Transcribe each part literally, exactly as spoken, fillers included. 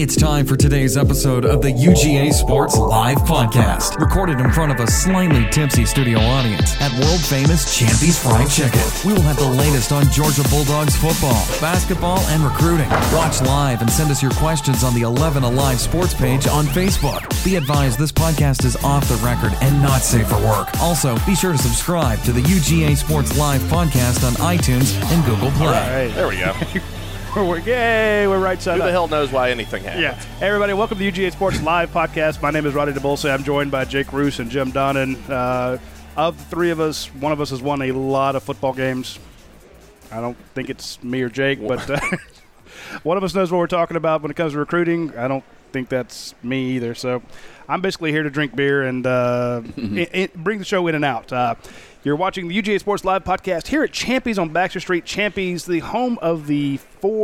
It's time for today's episode of the U G A Sports Live Podcast, recorded in front of a slightly tipsy studio audience at world-famous Champy's Fried Chicken. We will have the latest on Georgia Bulldogs football, basketball, and recruiting. Watch live and send us your questions on the eleven Alive Sports page on Facebook. Be advised this podcast is off the record and not safe for work. Also, be sure to subscribe to the U G A Sports Live Podcast on iTunes and Google Play. All right. There we go. We're, yay, we're right side Who up. the hell knows why anything happens? Yeah. Hey, everybody, welcome to the U G A Sports Live Podcast. My name is Roddy DeBolse. I'm joined by Jake Roos and Jim Donnan. Uh, of the three of us, one of us has won a lot of football games. I don't think it's me or Jake, but uh, one of us knows what we're talking about when it comes to recruiting. I don't think that's me either. So I'm basically here to drink beer and uh, it, it, bring the show in and out. Uh, You're watching the U G A Sports Live Podcast here at Champy's on Baxter Street. Champy's, the home of the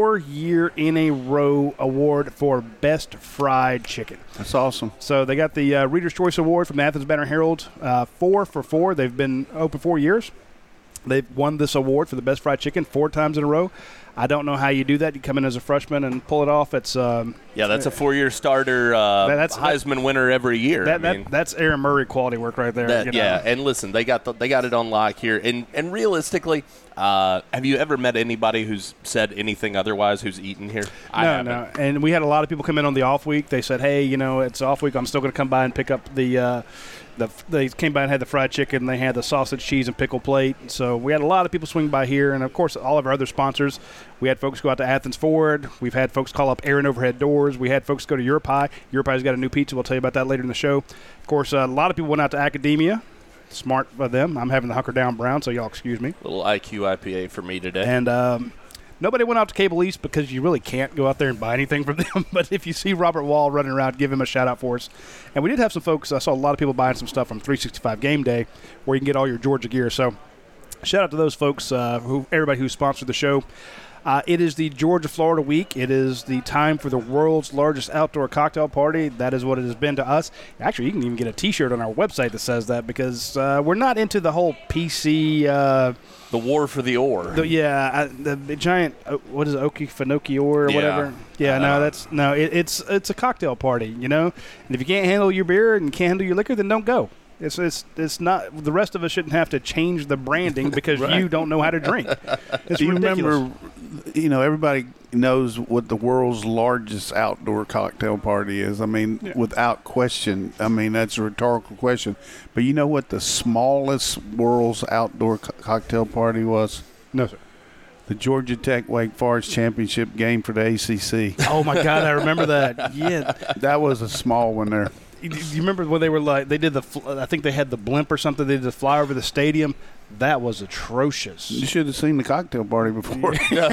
four-year-in-a-row award for Best Fried Chicken. That's awesome. So they got the uh, Reader's Choice Award from the Athens Banner-Herald, uh, four for four. They've been open four years. They've won this award for the Best Fried Chicken four times in a row. I don't know how you do that. You come in as a freshman and pull it off. It's um, Yeah, that's a four-year starter, uh, that's, Heisman winner every year. That, I mean, that, that's Aaron Murray quality work right there. that, you know? Yeah, and listen, they got the, they got it on lock here. And and realistically, uh, have you ever met anybody who's said anything otherwise who's eaten here? I no, haven't. no. And we had a lot of people come in on the off week. They said, hey, you know, it's off week. I'm still going to come by and pick up the uh, – the, they came by and had the fried chicken. They had the sausage, cheese, and pickle plate. So we had a lot of people swing by here. And, of course, all of our other sponsors. We had folks go out to Athens Ford. We've had folks call up Aaron Overhead Doors. We had folks go to Your Pie. Your Pie's got a new pizza. We'll tell you about that later in the show. Of course, uh, a lot of people went out to Academia. Smart of them. I'm having the Hunker Down Brown, so y'all excuse me. Little I Q I P A for me today. And um, nobody went out to Cable East because you really can't go out there and buy anything from them. But if you see Robert Wall running around, give him a shout-out for us. And we did have some folks. I saw a lot of people buying some stuff from three sixty-five Game Day where you can get all your Georgia gear. So shout-out to those folks, uh, who everybody who sponsored the show. Uh, it is the Georgia-Florida week. It is the time for the world's largest outdoor cocktail party. That is what it has been to us. Actually, you can even get a T-shirt on our website that says that because uh, we're not into the whole P C uh, – the war for the ore. The, yeah, uh, the, the giant, uh, what is it, Okefenokee ore or Yeah. whatever? Yeah, Uh, no, that's no. It, it's it's a cocktail party, you know. And if you can't handle your beer and can't handle your liquor, then don't go. It's it's it's not. The rest of us shouldn't have to change the branding because Right. you don't know how to drink. It's Do you ridiculous. remember, you know, everybody knows what the world's largest outdoor cocktail party is. I mean, Yeah. without question. I mean, that's a rhetorical question. But you know what the smallest world's outdoor co- cocktail party was? No, sir. The Georgia Tech Wake Forest championship game for the A C C. Oh my God, I remember that. Yeah. That was a small one there. Do you remember when they were like they did the? fl- I think they had the blimp or something. They did the fly over the stadium. That was atrocious. You should have seen the cocktail party before.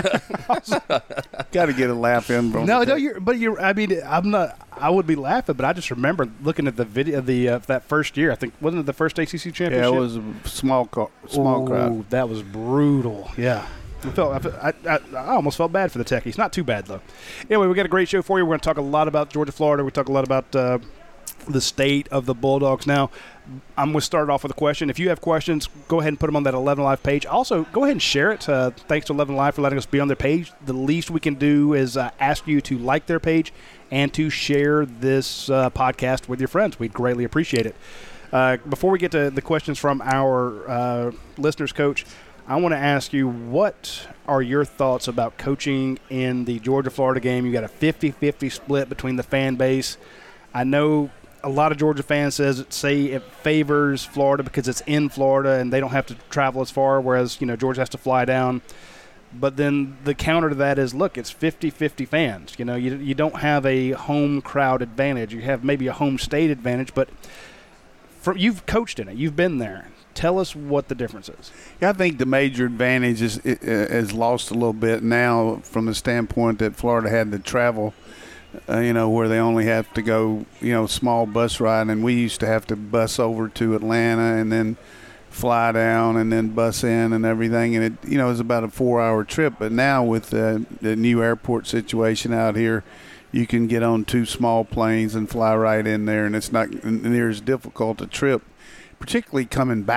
Got to get a laugh in from No, no, you're, but you're. I mean, I'm not. I would be laughing, but I just remember looking at the video, the uh, that first year. I think wasn't it the first A C C Yeah, championship? it was a small, co- small Ooh, crowd. That was brutal. Yeah. I, felt, I, felt- I, I, I almost felt bad for the Techies. Not too bad, though. Anyway, we got a great show for you. We're going to talk a lot about Georgia, Florida. We talk a lot about uh, the state of the Bulldogs. Now, I'm going to start off with a question. If you have questions, go ahead and put them on that eleven Live page. Also, go ahead and share it. Uh, thanks to eleven Live for letting us be on their page. The least we can do is uh, ask you to like their page and to share this uh, podcast with your friends. We'd greatly appreciate it. Uh, before we get to the questions from our uh, listeners, Coach, I want to ask you, what are your thoughts about coaching in the Georgia-Florida game? You got a fifty-fifty split between the fan base. I know a lot of Georgia fans says say it favors Florida because it's in Florida and they don't have to travel as far, whereas, you know, Georgia has to fly down. But then the counter to that is, look, it's fifty-fifty fans. You know, you you don't have a home crowd advantage. You have maybe a home state advantage, but for, you've coached in it. You've been there. Tell us what the difference is. Yeah, I think the major advantage is is lost a little bit now from the standpoint that Florida had to travel, uh, you know, where they only have to go, you know, small bus ride, and we used to have to bus over to Atlanta and then fly down and then bus in and everything, and it, you know, it was about a four-hour trip. But now with the, the new airport situation out here, you can get on two small planes and fly right in there, and it's not near as difficult a trip, particularly coming back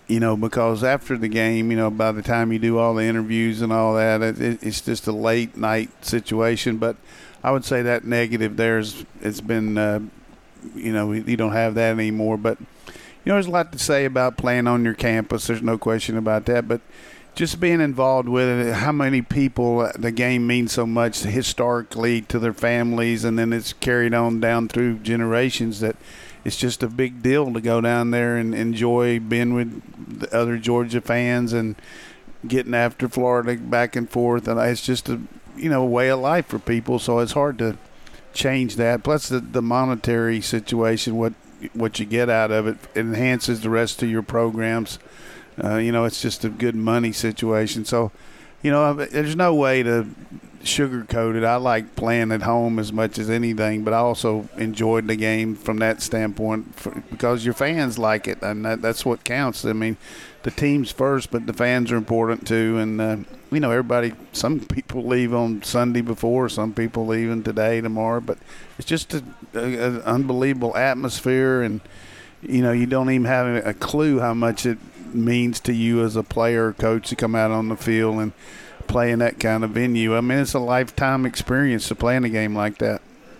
you know, because after the game, you know, by the time you do all the interviews and all that, it, it, it's just a late night situation. But I would say that negative there's it's been, uh, you know, you don't have that anymore. But, you know, there's a lot to say about playing on your campus. There's no question about that. But just being involved with it, how many people the game means so much historically to their families, and then it's carried on down through generations that it's just a big deal to go down there and enjoy being with the other Georgia fans and getting after Florida back and forth. And it's just a, you know, way of life for people, so it's hard to change that. Plus the, the monetary situation, what what you get out of it, it enhances the rest of your programs. Uh, you know, it's just a good money situation. So, you know, there's no way to sugarcoat it. I like playing at home as much as anything, but I also enjoyed the game from that standpoint for, because your fans like it, and that, that's what counts. I mean, the team's first, but the fans are important too. And, uh, you know, everybody, some people leave on Sunday before, some people leaving today, tomorrow, but it's just an unbelievable atmosphere, and, you know, you don't even have a clue how much it means to you as a player or coach to come out on the field and play in that kind of venue. I mean, it's a lifetime experience to play in a game like that.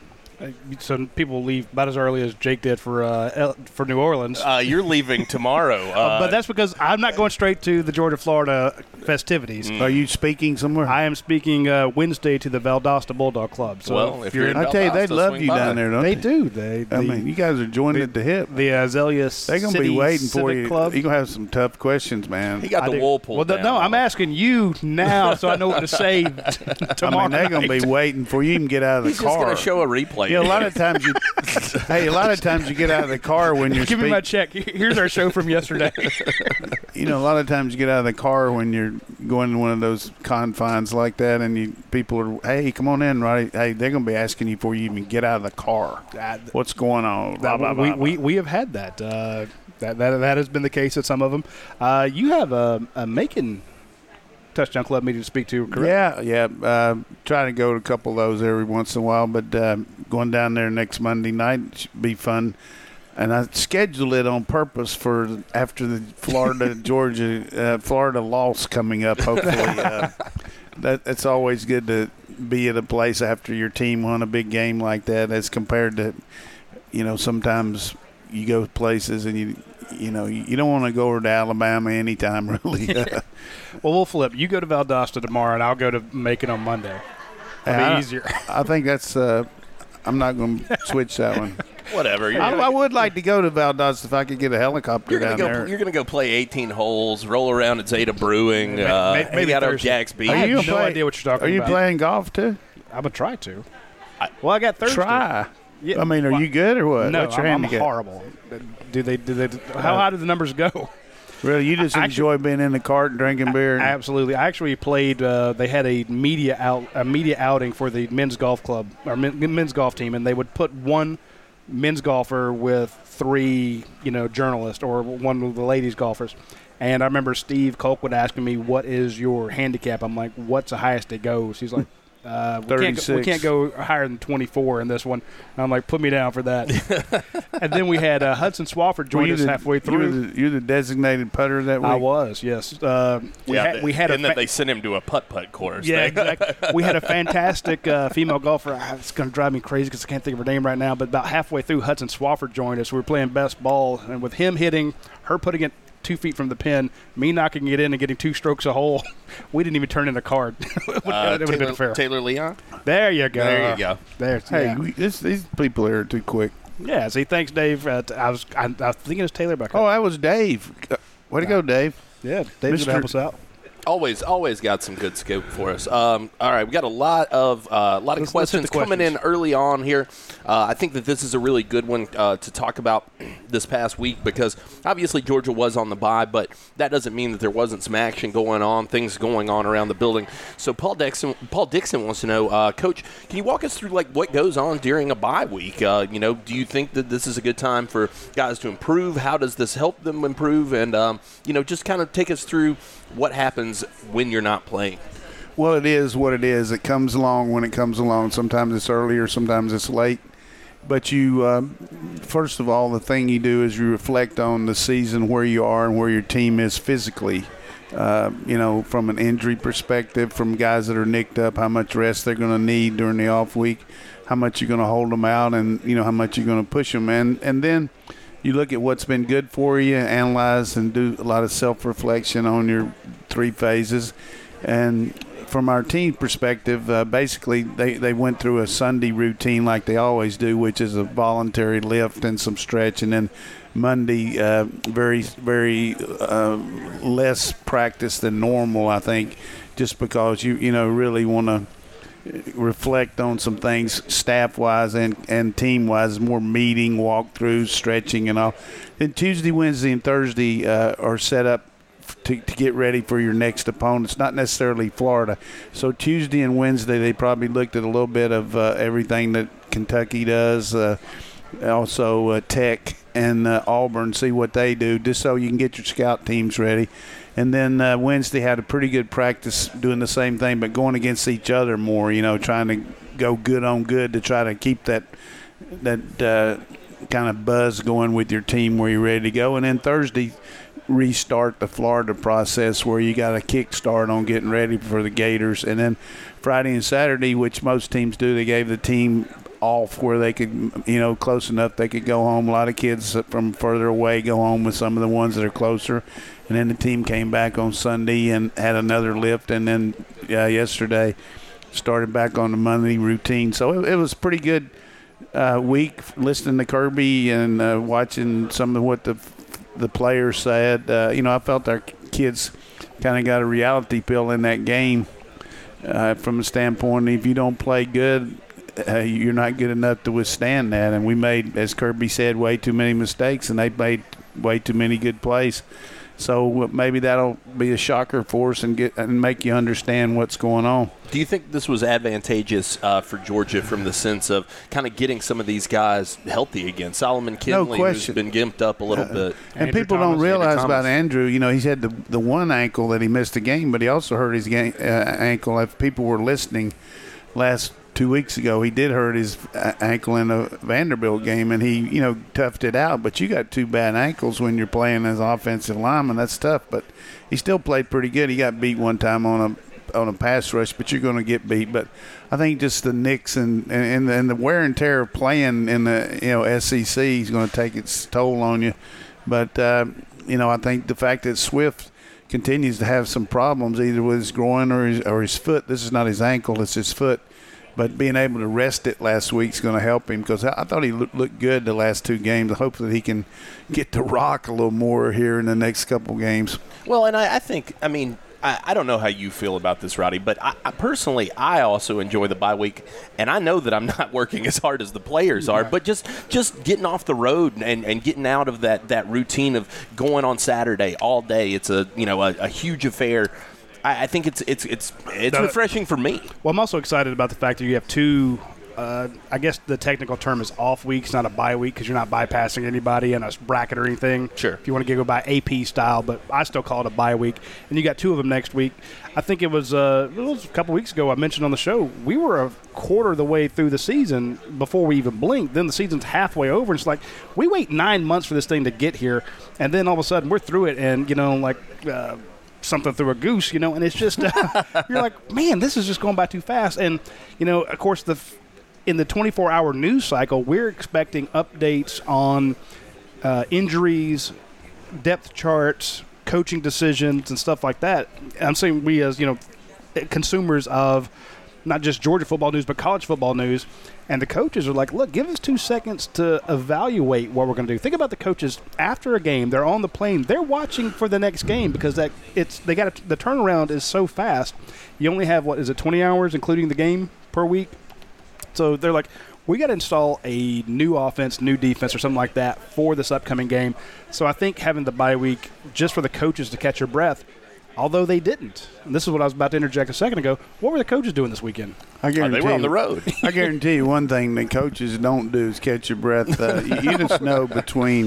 So people leave about as early as Jake did for uh, for New Orleans. Uh, you're leaving tomorrow. Uh, but that's because I'm not going straight to the Georgia-Florida festivities. Mm. Are you speaking somewhere? I am speaking uh, Wednesday to the Valdosta Bulldog Club. So well, if you're in I tell you, they Valdosta, love swing you by. down there, don't they they? do. They, I the, mean, you guys are joining at the hip. the Azalea They're going to be City waiting for Civic you. Club. You're going to have some tough questions, man. He got I the do. wool pulled Well, the, down. no, I'm asking you now so I know what to say t- tomorrow I mean, they're going to night. be waiting for you to even get out of the He's car. just going to show a replay. You know, a lot of times you, hey, a lot of times you get out of the car when you're Give me my speak- check. Here's our show from yesterday. you know, a lot of times you get out of the car when you're going to one of those confines like that, and you people are, hey, come on in, right? Hey, they're going to be asking you before you even get out of the car. What's going on? Blah, blah, we, blah, we, blah. we have had that. Uh, that, that. That has been the case at some of them. Uh, you have a, a Macon Touchdown Club meeting to speak to, correct? Yeah, yeah. Uh, trying to go to a couple of those every once in a while, but uh, going down there next Monday night should be fun. And I scheduled it on purpose for after the Florida Georgia uh, Florida loss coming up. Hopefully, uh, that it's always good to be at a place after your team won a big game like that, as compared to, you know, sometimes you go places and you you know you, you don't want to go over to Alabama anytime really. Well, we'll flip. You go to Valdosta tomorrow, and I'll go to Macon on Monday. It'll I, be easier. I think that's. Uh, I'm not going to switch that one. Whatever. You're I, gonna, I would like to go to Valdosta if I could get a helicopter you're gonna down go. there. You're gonna go play eighteen holes, roll around at Zeta Brewing, Maybe- uh, maybe hang out on Thursday. Jack's Beach. I Are have you no play- idea what you're talking Are you about. playing golf too? I'm going to try to. Well, I got Thursday. Try. Yeah, I mean, are well, you good or what? No, What's your I'm, I'm handicap? horrible. Do they? Do they? How high do the numbers go? Really, you just I- enjoy being in the cart and drinking beer? and- Absolutely. I actually played. Uh, they had a media out a media outing for the men's golf club or men, men's golf team, and they would put one men's golfer with three, you know, journalists or one of the ladies golfers. And I remember Steve Colquitt asking me, "What is your handicap?" I'm like, "What's the highest it goes?" He's like, uh, we, can't go, we thirty-six. can't go higher than twenty-four in this one. And I'm like, put me down for that. And then we had uh, Hudson Swafford Were join you us the- halfway You're through. the, you're the designated putter that week? I was, yes. Uh, we, yeah, had, we had a and then fa- they sent him to a putt putt course. yeah, They- exactly. We had a fantastic uh, female golfer. Ah, It's going to drive me crazy because I can't think of her name right now. But about halfway through, Hudson Swafford joined us. We were playing best ball, and with him hitting, her putting it two feet from the pin, me knocking it in and getting two strokes a hole, we didn't even turn in a card. it would, Uh, it would have Taylor, been fair. Taylor Leon. There you go. There you go. There. Hey, yeah. we, this, these people here are too quick. yeah. See, thanks, Dave. Uh, t- I was I, I was thinking it was Taylor back Oh, there. that was Dave. Uh, Way to go, Dave. Yeah, Dave's going Mister to help us out. Always, always got some good scope for us. Um, all right, we got a lot of uh, a lot of Let's- let's hit questions the coming in questions. early on here. Uh, I think that this is a really good one uh, to talk about this past week because obviously Georgia was on the bye, but that doesn't mean that there wasn't some action going on, things going on around the building. So Paul Dixon, Paul Dixon wants to know, uh, Coach, can you walk us through like what goes on during a bye week? Uh, you know, do you think that this is a good time for guys to improve? How does this help them improve? And um, you know, just kind of take us through what happens when you're not playing. Well, it is what it is. It comes along when it comes along. Sometimes it's earlier, sometimes it's late. but you, uh, first of all, the thing you do is you reflect on the season, where you are and where your team is physically. Uh, you know, from an injury perspective, from guys that are nicked up, how much rest they're going to need during the off week, how much you're going to hold them out, and, you know, how much you're going to push them. And, and then you look at what's been good for you, analyze and do a lot of self-reflection on your three phases. And from our team perspective, uh, basically they, they went through a Sunday routine like they always do, which is a voluntary lift and some stretch, and then Monday, uh, very, very uh, less practice than normal, I think, just because you, you know, really want to reflect on some things staff-wise and, and team-wise, more meeting, walkthroughs, stretching and all. Then Tuesday, Wednesday, and Thursday uh, are set up to, to get ready for your next opponent. It's not necessarily Florida. So Tuesday and Wednesday, they probably looked at a little bit of uh, everything that Kentucky does, uh, also uh, Tech and uh, Auburn, see what they do, just so you can get your scout teams ready. And then uh, Wednesday had a pretty good practice doing the same thing, but going against each other more, you know, trying to go good on good to try to keep that that uh, kind of buzz going with your team where you're ready to go. And then Thursday, restart the Florida process where you got a kick start on getting ready for the Gators. And then Friday and Saturday, which most teams do, they gave the team off where they could, you know, close enough they could go home. A lot of kids from further away go home with some of the ones that are closer. And then the team came back on Sunday and had another lift, and then uh, yesterday started back on the Monday routine. So it, it was a pretty good uh, week listening to Kirby and uh, watching some of what the the players said. Uh, you know, I felt our kids kind of got a reality pill in that game uh, from the standpoint, if you don't play good, Uh, you're not good enough to withstand that. And we made, as Kirby said, way too many mistakes, and they made way too many good plays. So maybe that'll be a shocker for us and get and make you understand what's going on. Do you think this was advantageous uh, for Georgia from the sense of kind of getting some of these guys healthy again? Solomon Kinley, no who's been gimped up a little uh, bit. And Andrew people Thomas, don't realize Andrew about Andrew, you know, he's had the, the one ankle that he missed a game, but he also hurt his game, uh, ankle. If people were listening last two weeks ago, he did hurt his ankle in a Vanderbilt game, and he, you know, toughed it out. But you got two bad ankles when you're playing as offensive lineman. That's tough. But he still played pretty good. He got beat one time on a on a pass rush, but you're going to get beat. But I think just the nicks and and, and the wear and tear of playing in the, you know, S E C is going to take its toll on you. But uh, you know, I think the fact that Swift continues to have some problems either with his groin or his, or his foot. This is not his ankle; it's his foot. But being able to rest it last week is going to help him, because I thought he looked good the last two games. I hope that he can get to rock a little more here in the next couple games. Well, and I, I think, I mean, I, I don't know how you feel about this, Rowdy, but I, I personally, I also enjoy the bye week, and I know that I'm not working as hard as the players are, but just just getting off the road and, and getting out of that, that routine of going on Saturday all day. It's a, you know, a, a huge affair. I think it's it's it's it's refreshing for me. Well, I'm also excited about the fact that you have two. Uh, I guess the technical term is off weeks, not a bye week, because you're not bypassing anybody in a bracket or anything. Sure. If you want to go by A P style, but I still call it a bye week. And you got two of them next week. I think it was, uh, it was a couple weeks ago I mentioned on the show, we were a quarter of the way through the season before we even blinked. Then the season's halfway over, and it's like we wait nine months for this thing to get here, and then all of a sudden we're through it, and, you know, like uh, – something through a goose, you know, and it's just uh, you're like, man, this is just going by too fast. And, you know, of course, the in the twenty-four hour news cycle, we're expecting updates on uh, injuries, depth charts, coaching decisions, and stuff like that. I'm saying we as, you know, consumers of not just Georgia football news, but college football news. And the coaches are like, look, give us two seconds to evaluate what we're going to do. Think about the coaches after a game. They're on the plane. They're watching for the next game, because that it's they got the turnaround is so fast. You only have, what is it, twenty hours, including the game per week? So they're like, we got to install a new offense, new defense, or something like that for this upcoming game. So I think having the bye week just for the coaches to catch their breath, although they didn't. And this is what I was about to interject a second ago. What were the coaches doing this weekend? I guarantee oh, they were on the you, road. I guarantee you one thing that coaches don't do is catch your breath. Uh, you, you just know between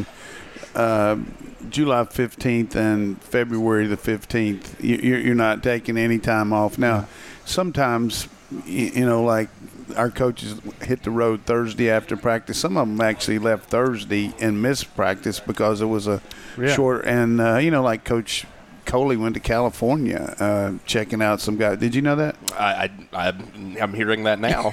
uh, July fifteenth and February the fifteenth, you, you're, you're not taking any time off. Now, sometimes, you, you know, like our coaches hit the road Thursday after practice. Some of them actually left Thursday and missed practice because it was a yeah. short. And, uh, you know, like Coach Coley went to California uh, checking out some guys. Did you know that? I, I, I'm hearing that now.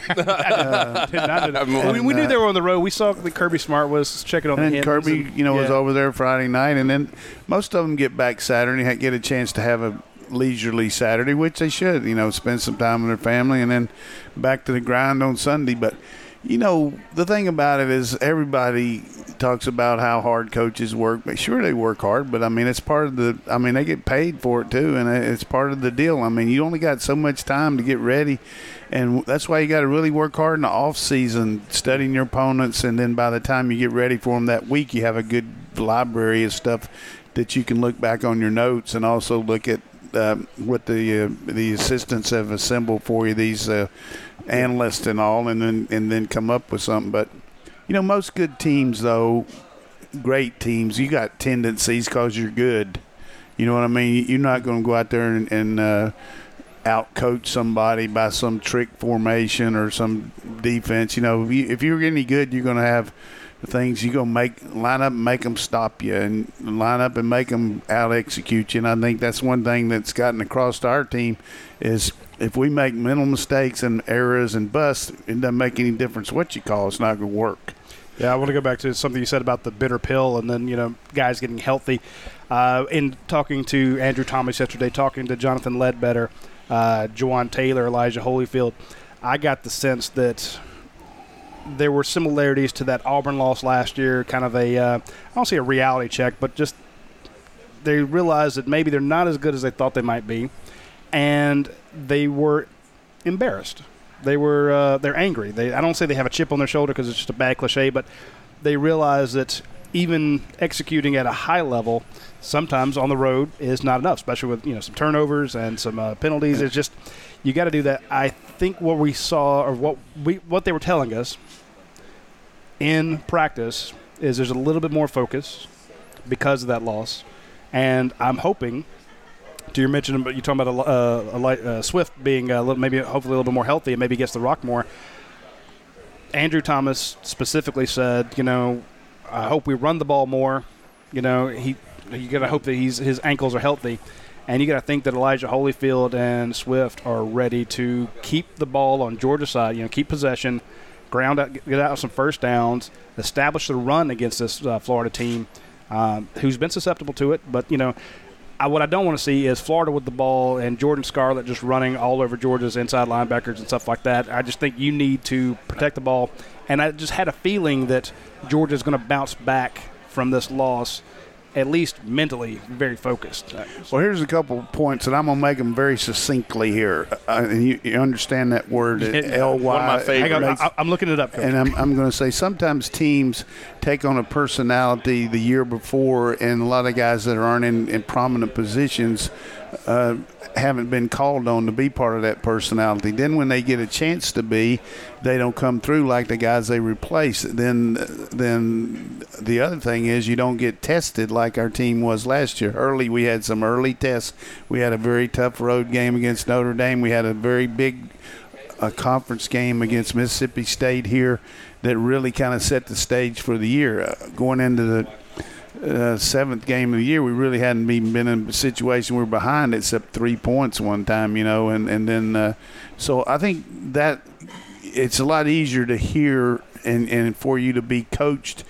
uh, I mean, we knew they were on the road. We saw that Kirby Smart was checking on and the Kirby, and, you know, yeah. was over there Friday night. And then most of them get back Saturday and get a chance to have a leisurely Saturday, which they should, you know, spend some time with their family and then back to the grind on Sunday. But, you know, the thing about it is everybody talks about how hard coaches work. Sure, they work hard, but, I mean, it's part of the – I mean, they get paid for it too, and it's part of the deal. I mean, you only got so much time to get ready, and that's why you got to really work hard in the off season, studying your opponents, and then by the time you get ready for them that week, you have a good library of stuff that you can look back on your notes and also look at uh, what the uh, the assistants have assembled for you, these uh, analysts and all, and then and then come up with something. But you know, most good teams, though, great teams, you got tendencies because you're good. You know what I mean? You're not going to go out there and, and uh, out-coach somebody by some trick formation or some defense. You know, if, you, if you're any good, you're going to have things you're going to make line up and make them stop you and line up and make them out-execute you. And I think that's one thing that's gotten across to our team is if we make mental mistakes and errors and busts, it doesn't make any difference what you call. It's not going to work. Yeah, I want to go back to something you said about the bitter pill and then, you know, guys getting healthy. Uh, in talking to Andrew Thomas yesterday, talking to Jonathan Ledbetter, uh, Juwan Taylor, Elijah Holyfield, I got the sense that there were similarities to that Auburn loss last year, kind of a, uh, I don't say a reality check, but just they realized that maybe they're not as good as they thought they might be, and they were embarrassed. They were uh, they're angry. They I don't say they have a chip on their shoulder because it's just a bad cliche, but they realize that even executing at a high level, sometimes on the road is not enough, especially with you know some turnovers and some uh, penalties. It's just you got to do that. I think what we saw or what we what they were telling us in practice is there's a little bit more focus because of that loss, and I'm hoping. To your mention, but you're talking about a, uh, a light, uh, Swift being a little, maybe hopefully a little bit more healthy and maybe gets the rock more. Andrew Thomas specifically said, you know, I hope we run the ball more. You know, he you got to hope that he's his ankles are healthy, and you got to think that Elijah Holyfield and Swift are ready to keep the ball on Georgia's side. You know, keep possession, ground out, get out some first downs, establish the run against this uh, Florida team, um, who's been susceptible to it, but you know. I, what I don't want to see is Florida with the ball and Jordan Scarlett just running all over Georgia's inside linebackers and stuff like that. I just think you need to protect the ball. And I just had a feeling that Georgia's going to bounce back from this loss, at least mentally, very focused. Well, here's a couple of points, and I'm going to make them very succinctly here. Uh, and you, you understand that word, L Y. One of my favorites. I, I'm looking it up, Coach. And I'm, I'm going to say sometimes teams take on a personality the year before, and a lot of guys that aren't in, in prominent positions uh, haven't been called on to be part of that personality. Then when they get a chance to be, they don't come through like the guys they replace. Then, then the other thing is you don't get tested like our team was last year. Early, we had some early tests. We had a very tough road game against Notre Dame. We had a very big a conference game against Mississippi State here that really kind of set the stage for the year. Uh, going into the uh, seventh game of the year, we really hadn't even been in a situation we were behind except three points one time, you know, and, and then uh, so I think that it's a lot easier to hear and, and for you to be coached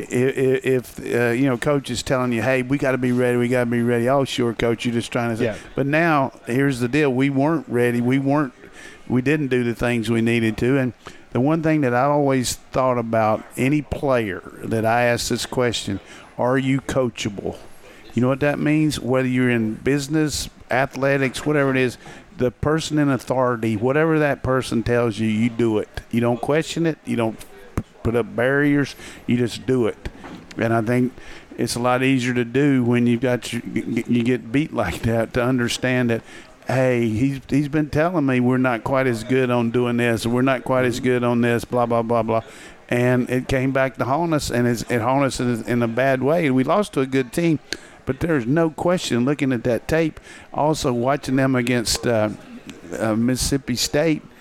if, if uh, you know, coach is telling you, hey, we got to be ready, we got to be ready. Oh, sure, coach, you're just trying to say. Yeah. But now here's the deal. We weren't ready. We weren't we didn't do the things we needed to. And the one thing that I always thought about any player that I asked this question, are you coachable? You know what that means? Whether you're in business, athletics, whatever it is, the person in authority, whatever that person tells you, you do it. You don't question it. You don't put up barriers. You just do it. And I think it's a lot easier to do when you've got your, you get beat like that to understand that, hey, he's he's been telling me we're not quite as good on doing this, or we're not quite as good on this, blah, blah, blah, blah. And it came back to haunt us, and it's, it haunt us in, in a bad way. We lost to a good team, but there's no question, looking at that tape, also watching them against uh, uh, Mississippi State,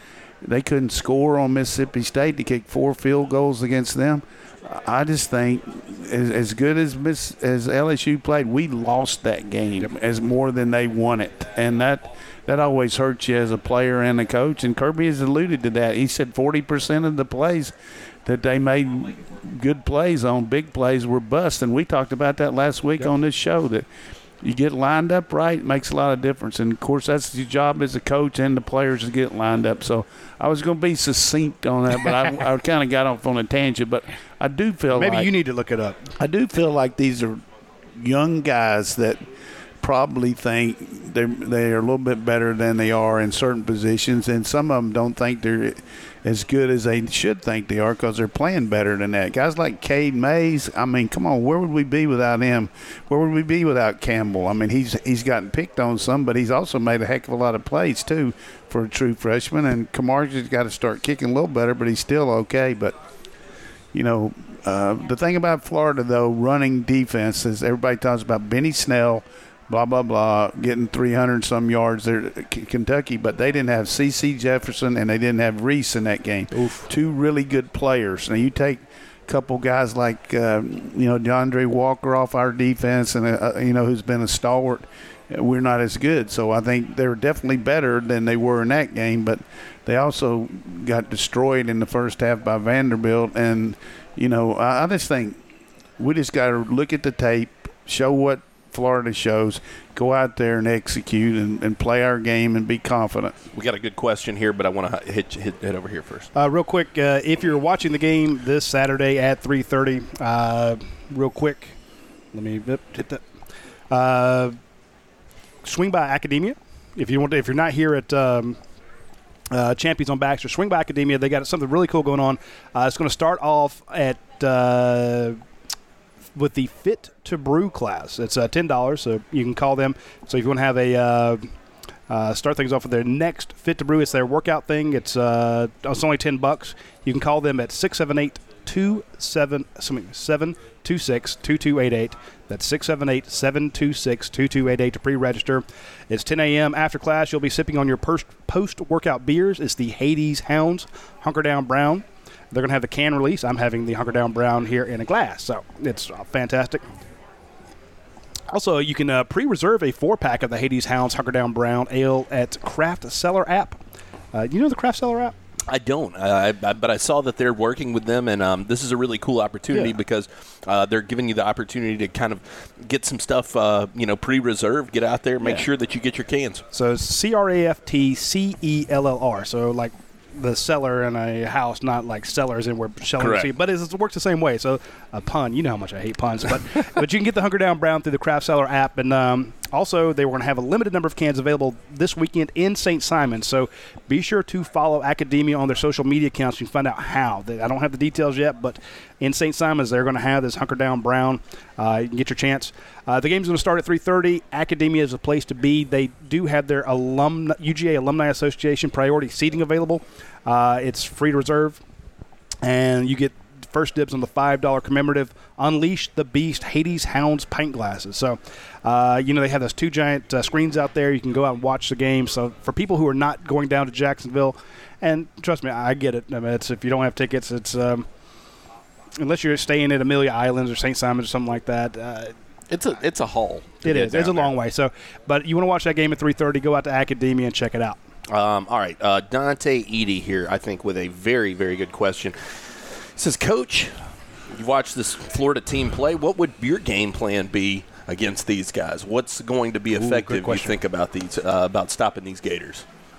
they couldn't score on Mississippi State to kick four field goals against them. I just think as, as good as Miss, as L S U played, we lost that game yep. as more than they won it. And that that always hurts you as a player and a coach. And Kirby has alluded to that. He said forty percent of the plays that they made good plays on, big plays, were bust. And we talked about that last week yep. on this show, that you get lined up right, it makes a lot of difference. And, of course, that's your job as a coach and the players to get lined up. So I was going to be succinct on that, but I, I kind of got off on a tangent. But I do feel Maybe like – Maybe you need to look it up. I do feel like these are young guys that probably think they're, they're a little bit better than they are in certain positions, and some of them don't think they're as good as they should think they are because they're playing better than that. Guys like Cade Mays, I mean, come on, where would we be without him? Where would we be without Campbell? I mean, he's he's gotten picked on some, but he's also made a heck of a lot of plays, too, for a true freshman. And Camargo's got to start kicking a little better, but he's still okay. But, you know, uh, the thing about Florida, though, running defense, is everybody talks about Benny Snell, blah, blah, blah, getting three hundred some yards there at Kentucky, but they didn't have C C Jefferson and they didn't have Reese in that game. Oof. Two really good players. Now, you take a couple guys like, uh, you know, DeAndre Walker off our defense, and, uh, you know, who's been a stalwart, we're not as good. So I think they're definitely better than they were in that game, but they also got destroyed in the first half by Vanderbilt. And, you know, I, I just think we just got to look at the tape, show what Florida shows, go out there and execute and, and play our game and be confident. We got a good question here, but I want to hit, hit head over here first. Uh, real quick, uh, if you're watching the game this Saturday at three thirty, uh, real quick, let me hit that. Uh, swing by Academia. If you want to, if you're not here at um, uh, Champions on Baxter, swing by Academia. They got something really cool going on. Uh, it's going to start off at uh, with the Fit to Brew class. It's uh, ten dollars, so you can call them. So if you want to have a uh, uh, start things off with their next Fit to Brew, it's their workout thing. It's uh, it's only ten bucks. You can call them at six seven eight, two seven seven two six two two eight eight. That's six seven eight, seven two six, two two eight eight to pre-register. It's ten a.m. After class, you'll be sipping on your post post-workout beers. It's the Hades Hounds Hunker Down Brown. They're going to have the can release. I'm having the Hunker Down Brown here in a glass, so it's uh, fantastic. Also, you can uh, pre-reserve a four-pack of the Hades Hounds Hunker Down Brown Ale at Craft Cellar app. Uh, you know the Craft Cellar app? I don't, uh, I, I, but I saw that they're working with them, and um, this is a really cool opportunity yeah. because uh, they're giving you the opportunity to kind of get some stuff, uh, you know, pre-reserved, get out there, make yeah. sure that you get your cans. So it's C R A F T C E L L R, so like the cellar in a house, not like cellars in where shelling, but it's, it works the same way. So a pun, you know how much I hate puns, but but you can get the Hunker Down Brown through the Craft Cellar app, and um, also they were going to have a limited number of cans available this weekend in Saint Simon. So be sure to follow Academia on their social media accounts. You can find out how. I don't have the details yet, but in Saint Simon's they're going to have this Hunker Down Brown. Uh, you can get your chance. Uh, the game's going to start at three thirty. Academia is a place to be. They do have their alumni, U G A Alumni Association priority seating available. Uh, it's free to reserve, and you get first dibs on the five dollar commemorative Unleash the Beast Hades Hounds pint glasses. So, uh, you know, they have those two giant uh, screens out there. You can go out and watch the game. So for people who are not going down to Jacksonville, and trust me, I get it. I mean, it's, if you don't have tickets, it's um, unless you're staying at Amelia Islands or Saint Simons or something like that. Uh, It's a it's a haul. It is. It's a long way. So, but you want to watch that game at three thirty, go out to Academia and check it out. Um, all right. Uh, Dante Eady here, I think, with a very, very good question. He says, Coach, you've watched this Florida team play. What would your game plan be against these guys? What's going to be effective, Ooh, you think, about these uh, about stopping these Gators?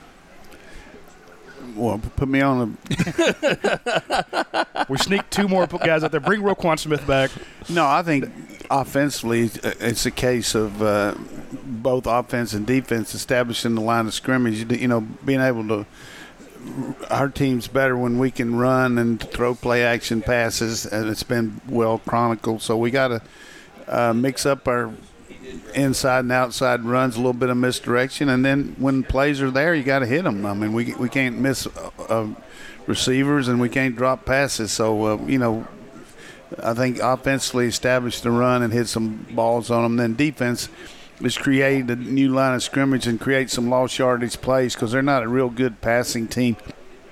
Well, put me on a – We sneak two more guys out there. Bring Roquan Smith back. No, I think offensively it's a case of uh, both offense and defense establishing the line of scrimmage. You know, being able to – our team's better when we can run and throw play-action passes, and it's been well chronicled. So we got to uh, mix up our – inside and outside runs, a little bit of misdirection, and then when plays are there, you got to hit them. I mean, we we can't miss uh, uh, receivers, and we can't drop passes. So, uh, you know, I think offensively establish the run and hit some balls on them. Then defense is create a new line of scrimmage and create some lost yardage plays because they're not a real good passing team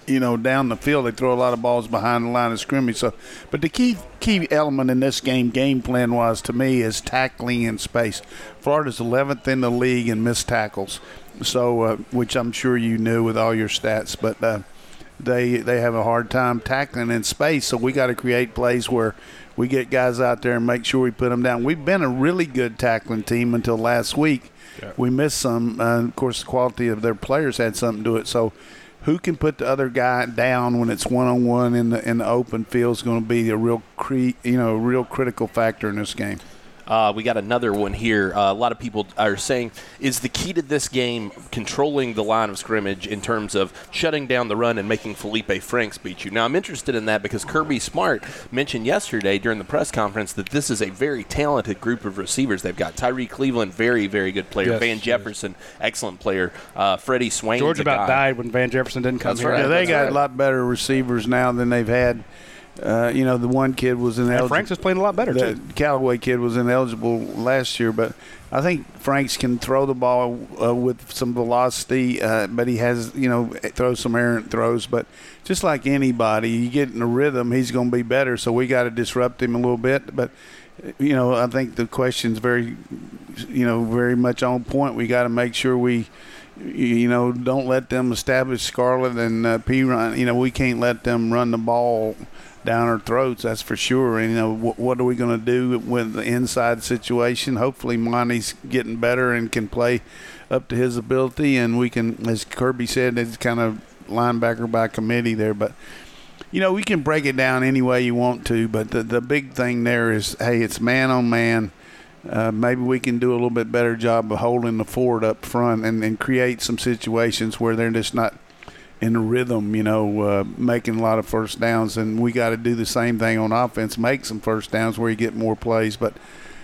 you know, down the field. They throw a lot of balls behind the line of scrimmage. So, but the key key element in this game, game plan wise, to me, is tackling in space. Florida's eleventh in the league in missed tackles, so uh, which I'm sure you knew with all your stats. But uh, they they have a hard time tackling in space. So we got to create plays where we get guys out there and make sure we put them down. We've been a really good tackling team until last week. Yeah. We missed some. Uh, of course, the quality of their players had something to do it. So who can put the other guy down when it's one-on-one in the in the open field is going to be a real cre- you know, a real critical factor in this game. Uh, we got another one here. Uh, a lot of people are saying, is the key to this game controlling the line of scrimmage in terms of shutting down the run and making Felipe Franks beat you? Now, I'm interested in that because Kirby Smart mentioned yesterday during the press conference that this is a very talented group of receivers. They've got Tyree Cleveland, very, very good player. Yes, Van Jefferson, yes. excellent player. Uh, Freddie Swain. George about died when Van Jefferson didn't come That's here. Right. Yeah, they That's got right. a lot better receivers now than they've had. Uh, you know, the one kid was ineligible. Franks is playing a lot better, the too. Callaway kid was ineligible last year, but I think Franks can throw the ball uh, with some velocity, uh, but he has, you know, throws some errant throws. But just like anybody, you get in a rhythm, he's going to be better, so we got to disrupt him a little bit. But, you know, I think the question's very, you know, very much on point. We got to make sure we – you know, don't let them establish Scarlett and uh, P. Run. You know, we can't let them run the ball down our throats, that's for sure. And, you know, wh- what are we going to do with the inside situation? Hopefully Monty's getting better and can play up to his ability. And we can, as Kirby said, it's kind of linebacker by committee there. But, you know, we can break it down any way you want to. But the, the big thing there is, hey, it's man on man. Uh, maybe we can do a little bit better job of holding the forward up front and, and create some situations where they're just not in a rhythm, you know, uh, making a lot of first downs. And we got to do the same thing on offense, make some first downs where you get more plays. But,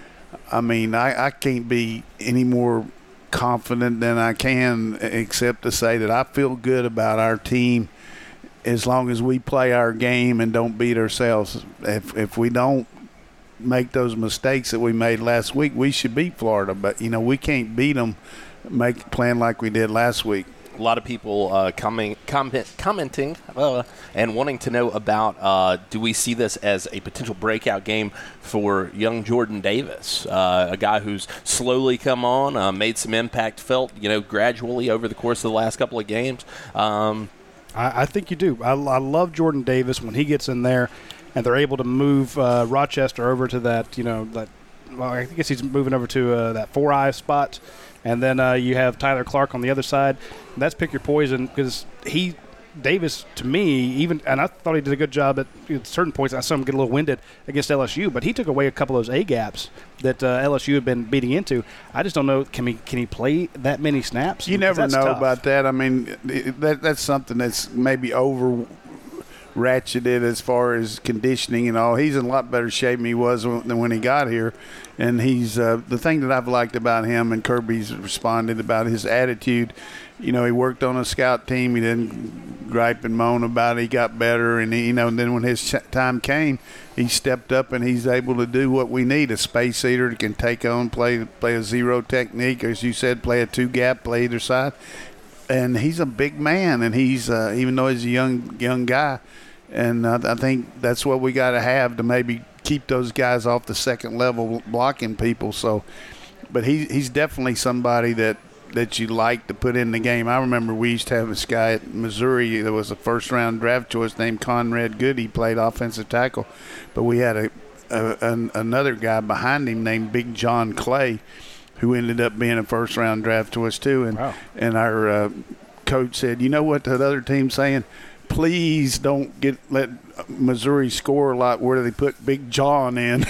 I mean, I, I can't be any more confident than I can except to say that I feel good about our team as long as we play our game and don't beat ourselves. If, if we don't make those mistakes that we made last week, we should beat Florida. But, you know, we can't beat them make playing like we did last week. A lot of people uh, coming, comment, commenting uh, and wanting to know about uh, do we see this as a potential breakout game for young Jordan Davis, uh, a guy who's slowly come on, uh, made some impact felt, you know, gradually over the course of the last couple of games. Um, I, I think you do. I, I love Jordan Davis when he gets in there. And they're able to move uh, Rochester over to that, you know, that. Well, I guess he's moving over to uh, that four-eye spot. And then uh, you have Tyler Clark on the other side. And that's pick your poison because he, Davis, to me, even, and I thought he did a good job at, at certain points. I saw him get a little winded against L S U, but he took away a couple of those A-gaps that uh, L S U had been beating into. I just don't know, can he can he play that many snaps? You never know tough. about that. I mean, that that's something that's maybe over – ratcheted as far as conditioning and all. He's in a lot better shape than he was than when he got here. And he's uh, the thing that I've liked about him, and Kirby's responded about his attitude. You know, he worked on a scout team. He didn't gripe and moan about it. He got better, and he, you know, and then when his ch- time came, he stepped up and he's able to do what we need. A space eater that can take on, play play a zero technique, as you said, play a two gap, play either side. And he's a big man, and he's uh, even though he's a young young guy, and uh, I think that's what we got to have to maybe keep those guys off the second level blocking people. So, but he he's definitely somebody that, that you like to put in the game. I remember we used to have this guy at Missouri that was a first round draft choice named Conrad Goody. He played offensive tackle, but we had a, a an, another guy behind him named Big John Clay, who ended up being a first-round draft choice too. And wow. and our uh, coach said, you know what the other team's saying? Please don't get let Missouri score a lot where they put Big John in.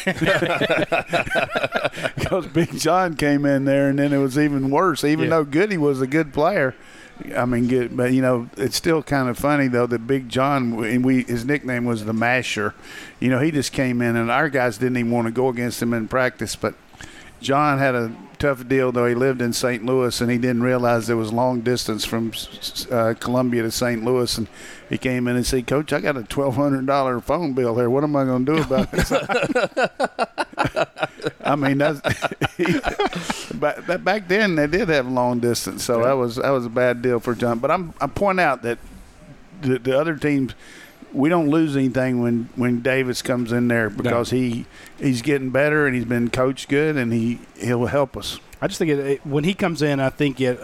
Because Big John came in there, and then it was even worse. Even yeah. though Goody was a good player, I mean, good, but, you know, it's still kind of funny, though, that Big John, and we his nickname was the Masher. You know, he just came in, and our guys didn't even want to go against him in practice, but John had a tough deal, though. He lived in Saint Louis, and he didn't realize there was long distance from uh, Columbia to Saint Louis. And he came in and said, Coach, I got a twelve hundred dollars phone bill here. What am I going to do about this? I mean, that's but back then they did have long distance, so that was that was a bad deal for John. But I'm I point out that the, the other teams, we don't lose anything when, when Davis comes in there because no. he he's getting better and he's been coached good and he he'll help us. I just think it, it, when he comes in, I think it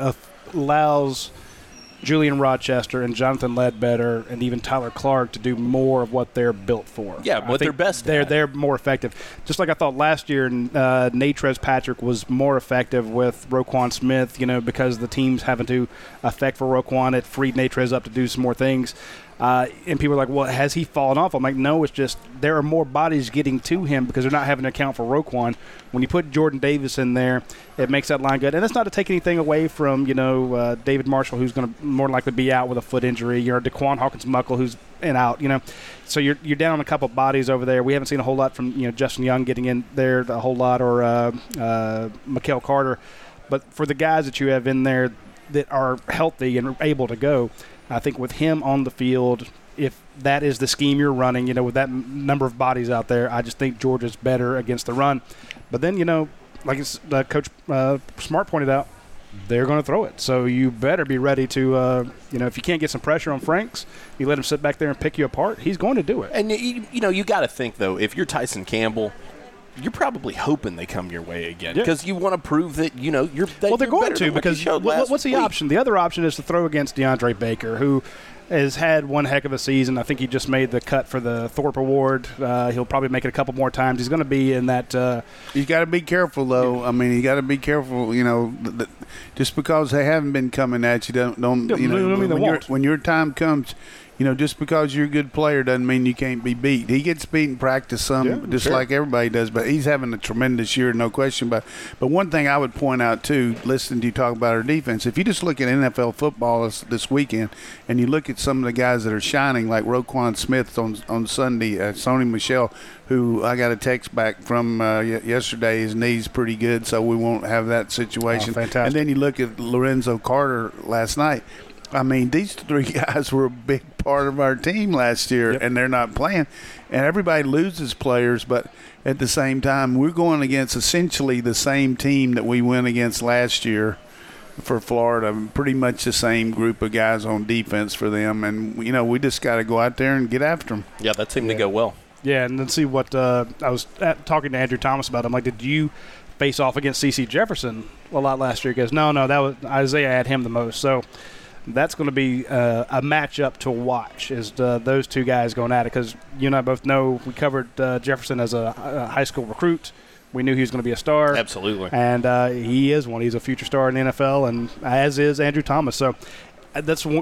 allows Julian Rochester and Jonathan Ledbetter and even Tyler Clark to do more of what they're built for. Yeah, what they're best they're, at. They're more effective. Just like I thought last year, uh, Natrez Patrick was more effective with Roquan Smith, you know, because the team's having to affect for Roquan. It freed Natrez up to do some more things. Uh, and people are like, well, has he fallen off? I'm like, no, it's just there are more bodies getting to him because they're not having to account for Roquan. When you put Jordan Davis in there, it makes that line good. And that's not to take anything away from, you know, uh, David Marshall, who's going to more likely be out with a foot injury. You're DeQuan Hawkins-Muckle, who's in out, you know. So you're you're down a couple bodies over there. We haven't seen a whole lot from, you know, Justin Young getting in there a whole lot or uh, uh, Mikael Carter. But for the guys that you have in there that are healthy and able to go, I think with him on the field, if that is the scheme you're running, you know, with that m- number of bodies out there, I just think Georgia's better against the run. But then, you know, like uh, Coach uh, Smart pointed out, they're going to throw it. So you better be ready to, uh, you know, if you can't get some pressure on Franks, you let him sit back there and pick you apart, he's going to do it. And, you, you know, you got to think, though, if you're Tyson Campbell, you're probably hoping they come your way again because yeah. you want to prove that, you know, you're that Well, they're you're going to because what, what's the week. option? The other option is to throw against DeAndre Baker, who has had one heck of a season. I think he just made the cut for the Thorpe Award. Uh, he'll probably make it a couple more times. He's going to be in that. Uh, He's got to be careful, though. I mean, you got to be careful. You know, th- th- just because they haven't been coming at you, don't don't you know when, when, your, when your time comes. You know, just because you're a good player doesn't mean you can't be beat. He gets beat in practice some, yeah, just sure. like everybody does, but he's having a tremendous year, no question about it. But one thing I would point out, too, listening to you talk about our defense, if you just look at N F L football this, this weekend and you look at some of the guys that are shining, like Roquan Smith on on Sunday, uh, Sony Michel, who I got a text back from uh, y- yesterday, his knee's pretty good, so we won't have that situation. Oh, fantastic. And then you look at Lorenzo Carter last night. I mean, these three guys were a big part of our team last year, yep. and they're not playing. And everybody loses players, but at the same time, we're going against essentially the same team that we went against last year for Florida, pretty much the same group of guys on defense for them. And, you know, we just got to go out there and get after them. Yeah, that seemed yeah. to go well. Yeah, and then see what uh, I was at, talking to Andrew Thomas about. I'm like, did you face off against C C Jefferson a lot last year? He goes, no, no, that was Isaiah had him the most. So that's going to be uh, a matchup to watch, is uh, those two guys going at it, because you and I both know we covered uh, Jefferson as a, a high school recruit. We knew he was going to be a star. Absolutely. And uh, he is one. He's a future star in the N F L, and as is Andrew Thomas. So uh, that's one,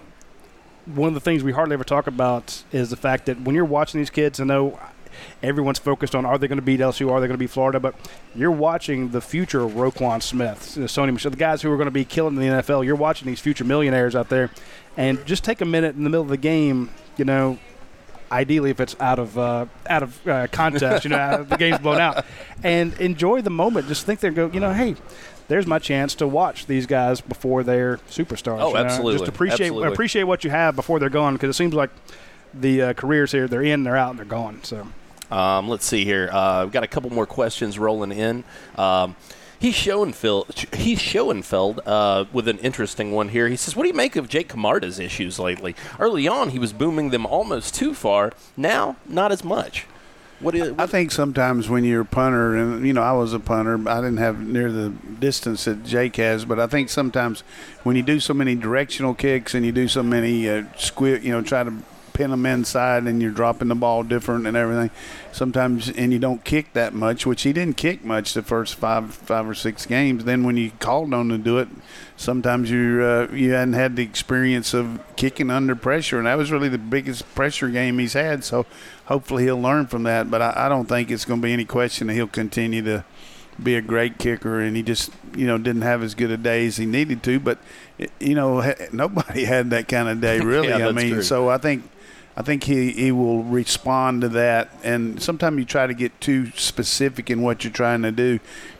one of the things we hardly ever talk about is the fact that when you're watching these kids, I know everyone's focused on are they going to beat L S U, are they going to beat Florida, but you're watching the future of Roquan Smith, Sony Michel, the guys who are going to be killing in the N F L. You're watching these future millionaires out there, and just take a minute in the middle of the game, you know, ideally if it's out of uh, out of uh, contest, you know, the game's blown out, and enjoy the moment. Just think there and go, you know, hey, there's my chance to watch these guys before they're superstars. Oh, you know? absolutely. Just appreciate absolutely. appreciate what you have before they're gone, because it seems like the uh, careers here, they're in, they're out, and they're gone. So. Um, let's see here. Uh, we've got a couple more questions rolling in. Um, he's Schoenfeld, he's Schoenfeld uh, with an interesting one here. He says, what do you make of Jake Camarda's issues lately? Early on, he was booming them almost too far. Now, not as much. What do you, what I think sometimes when you're a punter, and, you know, I was a punter. I didn't have near the distance that Jake has, but I think sometimes when you do so many directional kicks and you do so many uh, squid, you know, try to pin them inside and you're dropping the ball different and everything sometimes, and you don't kick that much, which he didn't kick much the first five five or six games. Then when you called on to do it, sometimes you uh, you hadn't had the experience of kicking under pressure, and that was really the biggest pressure game he's had. So hopefully he'll learn from that, but I, I don't think it's going to be any question that he'll continue to be a great kicker, and he just, you know, didn't have as good a day as he needed to. But, you know, nobody had that kind of day, really. Yeah, I mean, true. so I think I think he, he will respond to that. And sometimes you try to get too specific in what you're trying to do.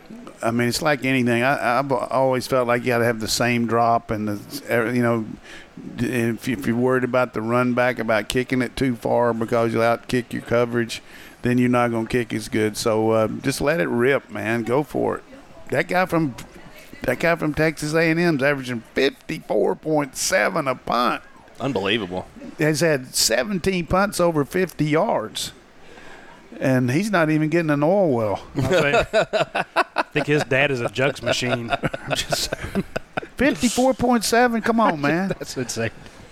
I mean, it's like anything. I, I've always felt like you got to have the same drop, and the, you know, if, if you're worried about the run back, about kicking it too far because you'll out kick your coverage, then you're not going to kick as good. So uh, just let it rip, man. Go for it. That guy from that guy from Texas A and M's averaging fifty-four point seven a punt. Unbelievable. Has had seventeen punts over fifty yards. And he's not even getting an oil well. I think his dad is a jugs machine. I'm just saying. fifty-four point seven. Come on, man. That's insane.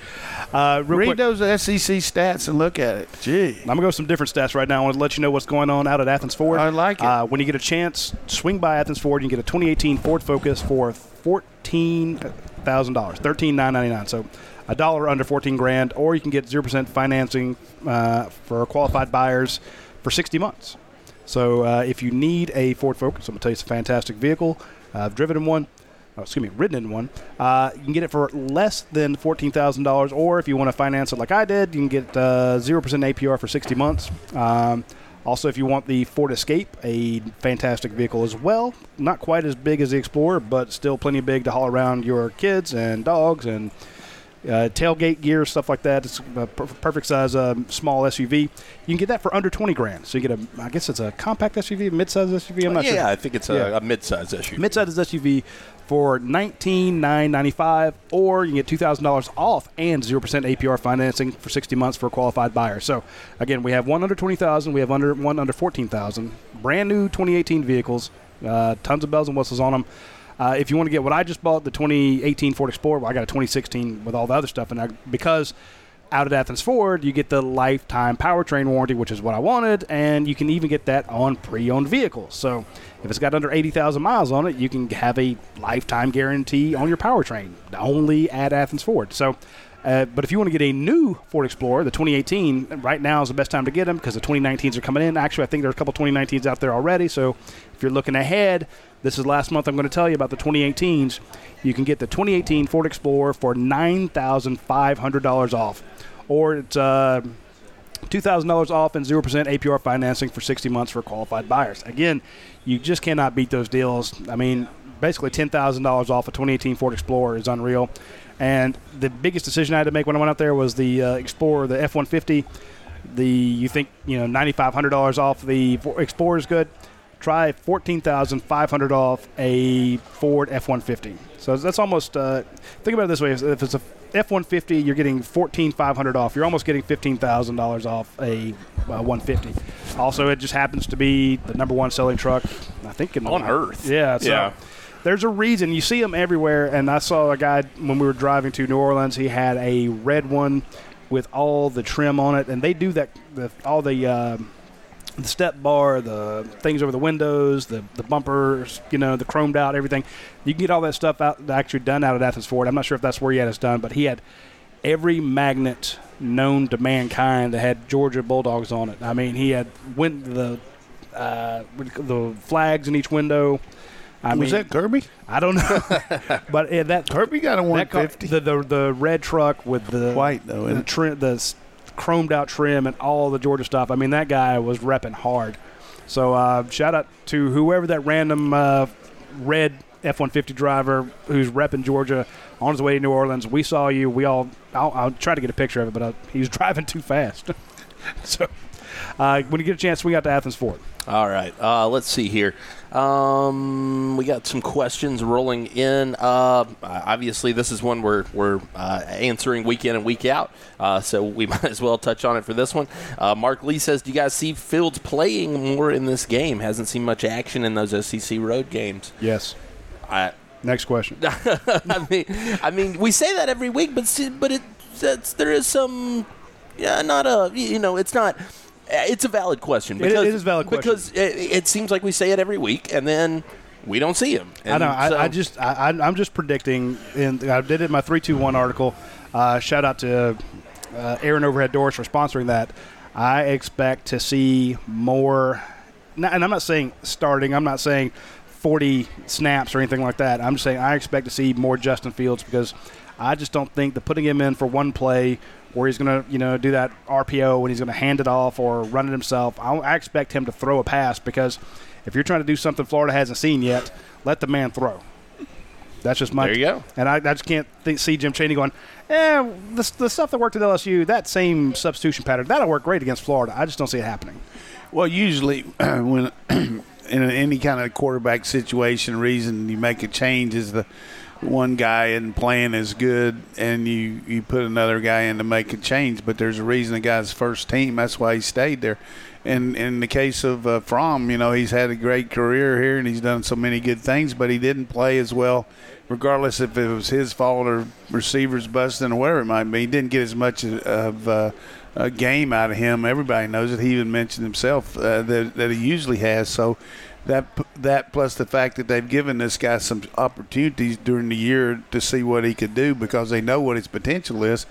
Uh, real Read quick, those S E C stats and look at it. Gee. I'm going to go with some different stats right now. I want to let you know what's going on out at Athens Ford. I like it. Uh, when you get a chance, swing by Athens Ford. You can get a twenty eighteen Ford Focus for fourteen thousand dollars, thirteen thousand nine hundred ninety-nine dollars. So a dollar under fourteen grand, or you can get zero percent financing uh, for qualified buyers for sixty months. So uh, if you need a Ford Focus, I'm going to tell you it's a fantastic vehicle. Uh, I've driven in one. Oh, excuse me, ridden in one. Uh, you can get it for less than fourteen thousand dollars, or if you want to finance it like I did, you can get uh, zero percent A P R for sixty months. Um, also, if you want the Ford Escape, a fantastic vehicle as well. Not quite as big as the Explorer, but still plenty big to haul around your kids and dogs and Uh, tailgate gear, stuff like that. It's a per- perfect size um, small S U V. You can get that for under twenty grand. So you get a, I guess it's a compact S U V, mid-size S U V. I'm not yeah, sure. Yeah, I think it's a, Yeah. a mid-size S U V. Mid-size S U V for nineteen thousand nine hundred ninety-five dollars, or you can get two thousand dollars off and zero percent A P R financing for sixty months for a qualified buyer. So again, we have one under twenty thousand, we have under one under fourteen thousand. Brand new twenty eighteen vehicles, uh, tons of bells and whistles on them. Uh, if you want to get what I just bought, the twenty eighteen Ford Explorer, well, I got a twenty sixteen with all the other stuff, and I, because out at Athens Ford, you get the lifetime powertrain warranty, which is what I wanted, and you can even get that on pre-owned vehicles. So if it's got under eighty thousand miles on it, you can have a lifetime guarantee on your powertrain, only at Athens Ford. So, uh, but if you want to get a new Ford Explorer, the twenty eighteen, right now is the best time to get them because the twenty nineteens are coming in. Actually, I think there's a couple twenty nineteens out there already, so if you're looking ahead, this is last month I'm going to tell you about the twenty eighteens. You can get the twenty eighteen Ford Explorer for nine thousand five hundred dollars off. Or it's uh, two thousand dollars off and zero percent A P R financing for sixty months for qualified buyers. Again, you just cannot beat those deals. I mean, basically ten thousand dollars off a twenty eighteen Ford Explorer is unreal. And the biggest decision I had to make when I went out there was the uh, Explorer, the F one fifty. The You think, you know, nine thousand five hundred dollars off the Explorer is good. Try fourteen thousand five hundred dollars off a Ford F one fifty. So that's almost, uh, think about it this way. If it's a F one fifty, you're getting fourteen thousand five hundred dollars off. You're almost getting fifteen thousand dollars off a uh, one fifty. Also, it just happens to be the number one selling truck, I think, in the On Earth. Yeah. So Yeah. there's a reason. You see them everywhere. And I saw a guy when we were driving to New Orleans. He had a red one with all the trim on it. And they do that, the, all the... Uh, the step bar, the things over the windows, the, the bumpers, you know, the chromed out, everything. You can get all that stuff out actually done out at Athens Ford. I'm not sure if that's where he had it done, but he had every magnet known to mankind that had Georgia Bulldogs on it. I mean, he had win- the uh, the flags in each window. I Was mean, that Kirby? I don't know, but uh, that Kirby got a that car, one fifty. the, the the red truck with the White, though, isn't the it? trim, the s- chromed out trim and all the Georgia stuff. I mean, that guy was repping hard. So uh, shout out to whoever that random uh, red F one fifty driver who's repping Georgia on his way to New Orleans. We saw you. We all. I'll, I'll try to get a picture of it, but uh, he was driving too fast. So uh, when you get a chance, we got to Athens Ford. All right. Uh, let's see here. Um, we got some questions rolling in. Uh, obviously, this is one we're, we're uh, answering week in and week out, uh, so we might as well touch on it for this one. Uh, Mark Lee says, do you guys see Fields playing more in this game? Hasn't seen much action in those S E C road games. Yes. I, Next question. I mean, I mean, we say that every week, but see, but it it's, there is some, yeah, not a, you know, it's not. It's a valid question. Because, it is a valid question. Because it, it seems like we say it every week, and then we don't see him. I know. So, I, I just, I, I'm just predicting, and I did it in my three two one article. Uh, shout out to uh, Aaron Overhead Doors for sponsoring that. I expect to see more, and I'm not saying starting. I'm not saying forty snaps or anything like that. I'm just saying I expect to see more Justin Fields because I just don't think that putting him in for one play where he's going to, you know, do that R P O and he's going to hand it off or run it himself. I, I expect him to throw a pass because if you're trying to do something Florida hasn't seen yet, let the man throw. That's just my. There you go. And I, I just can't think, see Jim Chaney going, eh, the, the stuff that worked at L S U, that same substitution pattern, that'll work great against Florida. I just don't see it happening. Well, usually when in any kind of quarterback situation, reason you make a change is the one guy isn't playing as good and you, you put another guy in to make a change. But there's a reason the guy's first team. That's why he stayed there. And in the case of uh, Fromm, you know, he's had a great career here and he's done so many good things, but he didn't play as well, regardless if it was his fault or receivers busting or whatever it might be. He didn't get as much of uh, a game out of him. Everybody knows it. He even mentioned himself uh, that, that he usually has. So that that plus the fact that they've given this guy some opportunities during the year to see what he could do because they know what his potential is.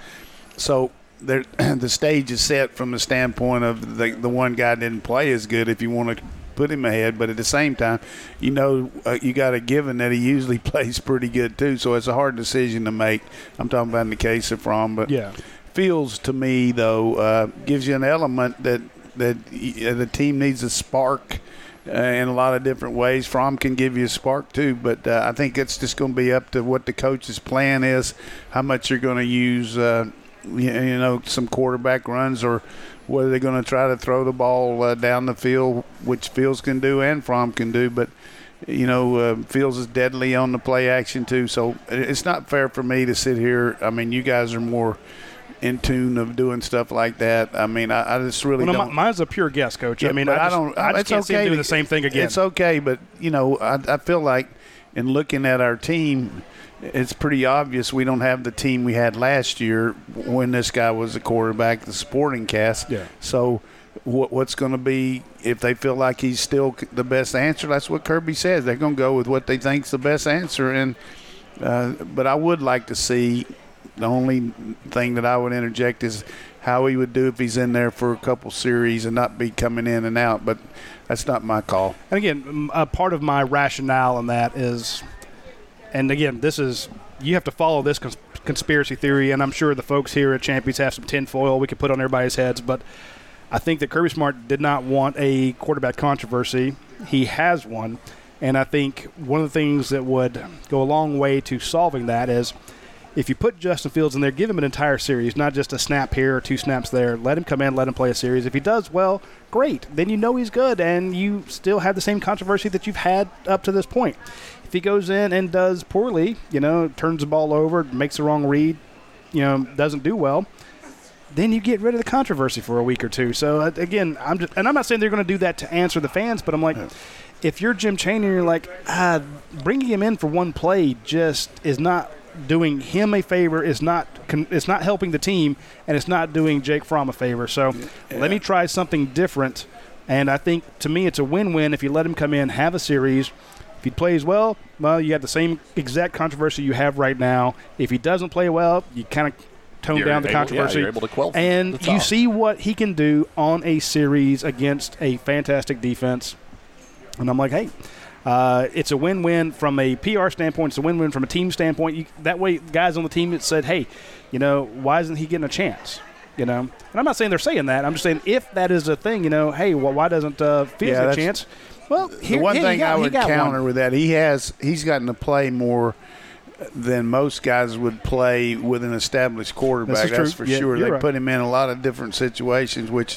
So the stage is set from the standpoint of the, the one guy didn't play as good if you want to put him ahead. But at the same time, you know, uh, you got a given that he usually plays pretty good too. So it's a hard decision to make. I'm talking about in the case of Fromm. But yeah. Fields, to me, though, uh, gives you an element that, that the team needs a spark uh, in a lot of different ways. Fromm can give you a spark too, but uh, I think it's just going to be up to what the coach's plan is, how much you're going to use uh, – you know, some quarterback runs, or whether they're going to try to throw the ball uh, down the field, which Fields can do and Fromm can do. But, you know, uh, Fields is deadly on the play action too. So it's not fair for me to sit here. I mean, you guys are more in tune of doing stuff like that. I mean, I, I just really well, no, don't. Mine's a pure guess, Coach. Yeah, I mean, I, I, just, don't. I just it's can't okay see him doing to, the same thing again. It's okay, but, you know, I, I feel like in looking at our team – it's pretty obvious we don't have the team we had last year when this guy was the quarterback, the supporting cast. Yeah. So what, what's going to be, if they feel like he's still the best answer, that's what Kirby says. They're going to go with what they think's the best answer. And uh, but I would like to see, the only thing that I would interject is how he would do if he's in there for a couple series and not be coming in and out. But that's not my call. And, again, a part of my rationale in that is – and, again, this is – you have to follow this cons- conspiracy theory, and I'm sure the folks here at Champions have some tinfoil we could put on everybody's heads. But I think that Kirby Smart did not want a quarterback controversy. He has one. And I think one of the things that would go a long way to solving that is if you put Justin Fields in there, give him an entire series, not just a snap here or two snaps there. Let him come in, let him play a series. If he does well, great. Then you know he's good, and you still have the same controversy that you've had up to this point. If he goes in and does poorly, you know, turns the ball over, makes the wrong read, you know, doesn't do well, then you get rid of the controversy for a week or two. So, again, I'm just – and I'm not saying they're going to do that to answer the fans, but I'm like, if you're Jim Chaney, you're like, ah, bringing him in for one play just is not doing him a favor, is not it's not helping the team, and it's not doing Jake Fromm a favor. So yeah. Let me try something different. And I think, to me, it's a win-win if you let him come in, have a series. If he plays well, well, you have the same exact controversy you have right now. If he doesn't play well, you kind of tone you're down the able, controversy. Yeah, you're able to quell and the you see what he can do on a series against a fantastic defense. And I'm like, hey, uh, it's a win-win from a P R standpoint. It's a win-win from a team standpoint. You, that way, guys on the team that said, hey, you know, why isn't he getting a chance? You know, and I'm not saying they're saying that. I'm just saying if that is a thing, you know, hey, well, why doesn't uh, Fields yeah, get a chance? Well, here, the one here, thing got, I would counter one. with that, he has he's gotten to play more than most guys would play with an established quarterback. That's, That's for yeah, sure. They right. put him in a lot of different situations, which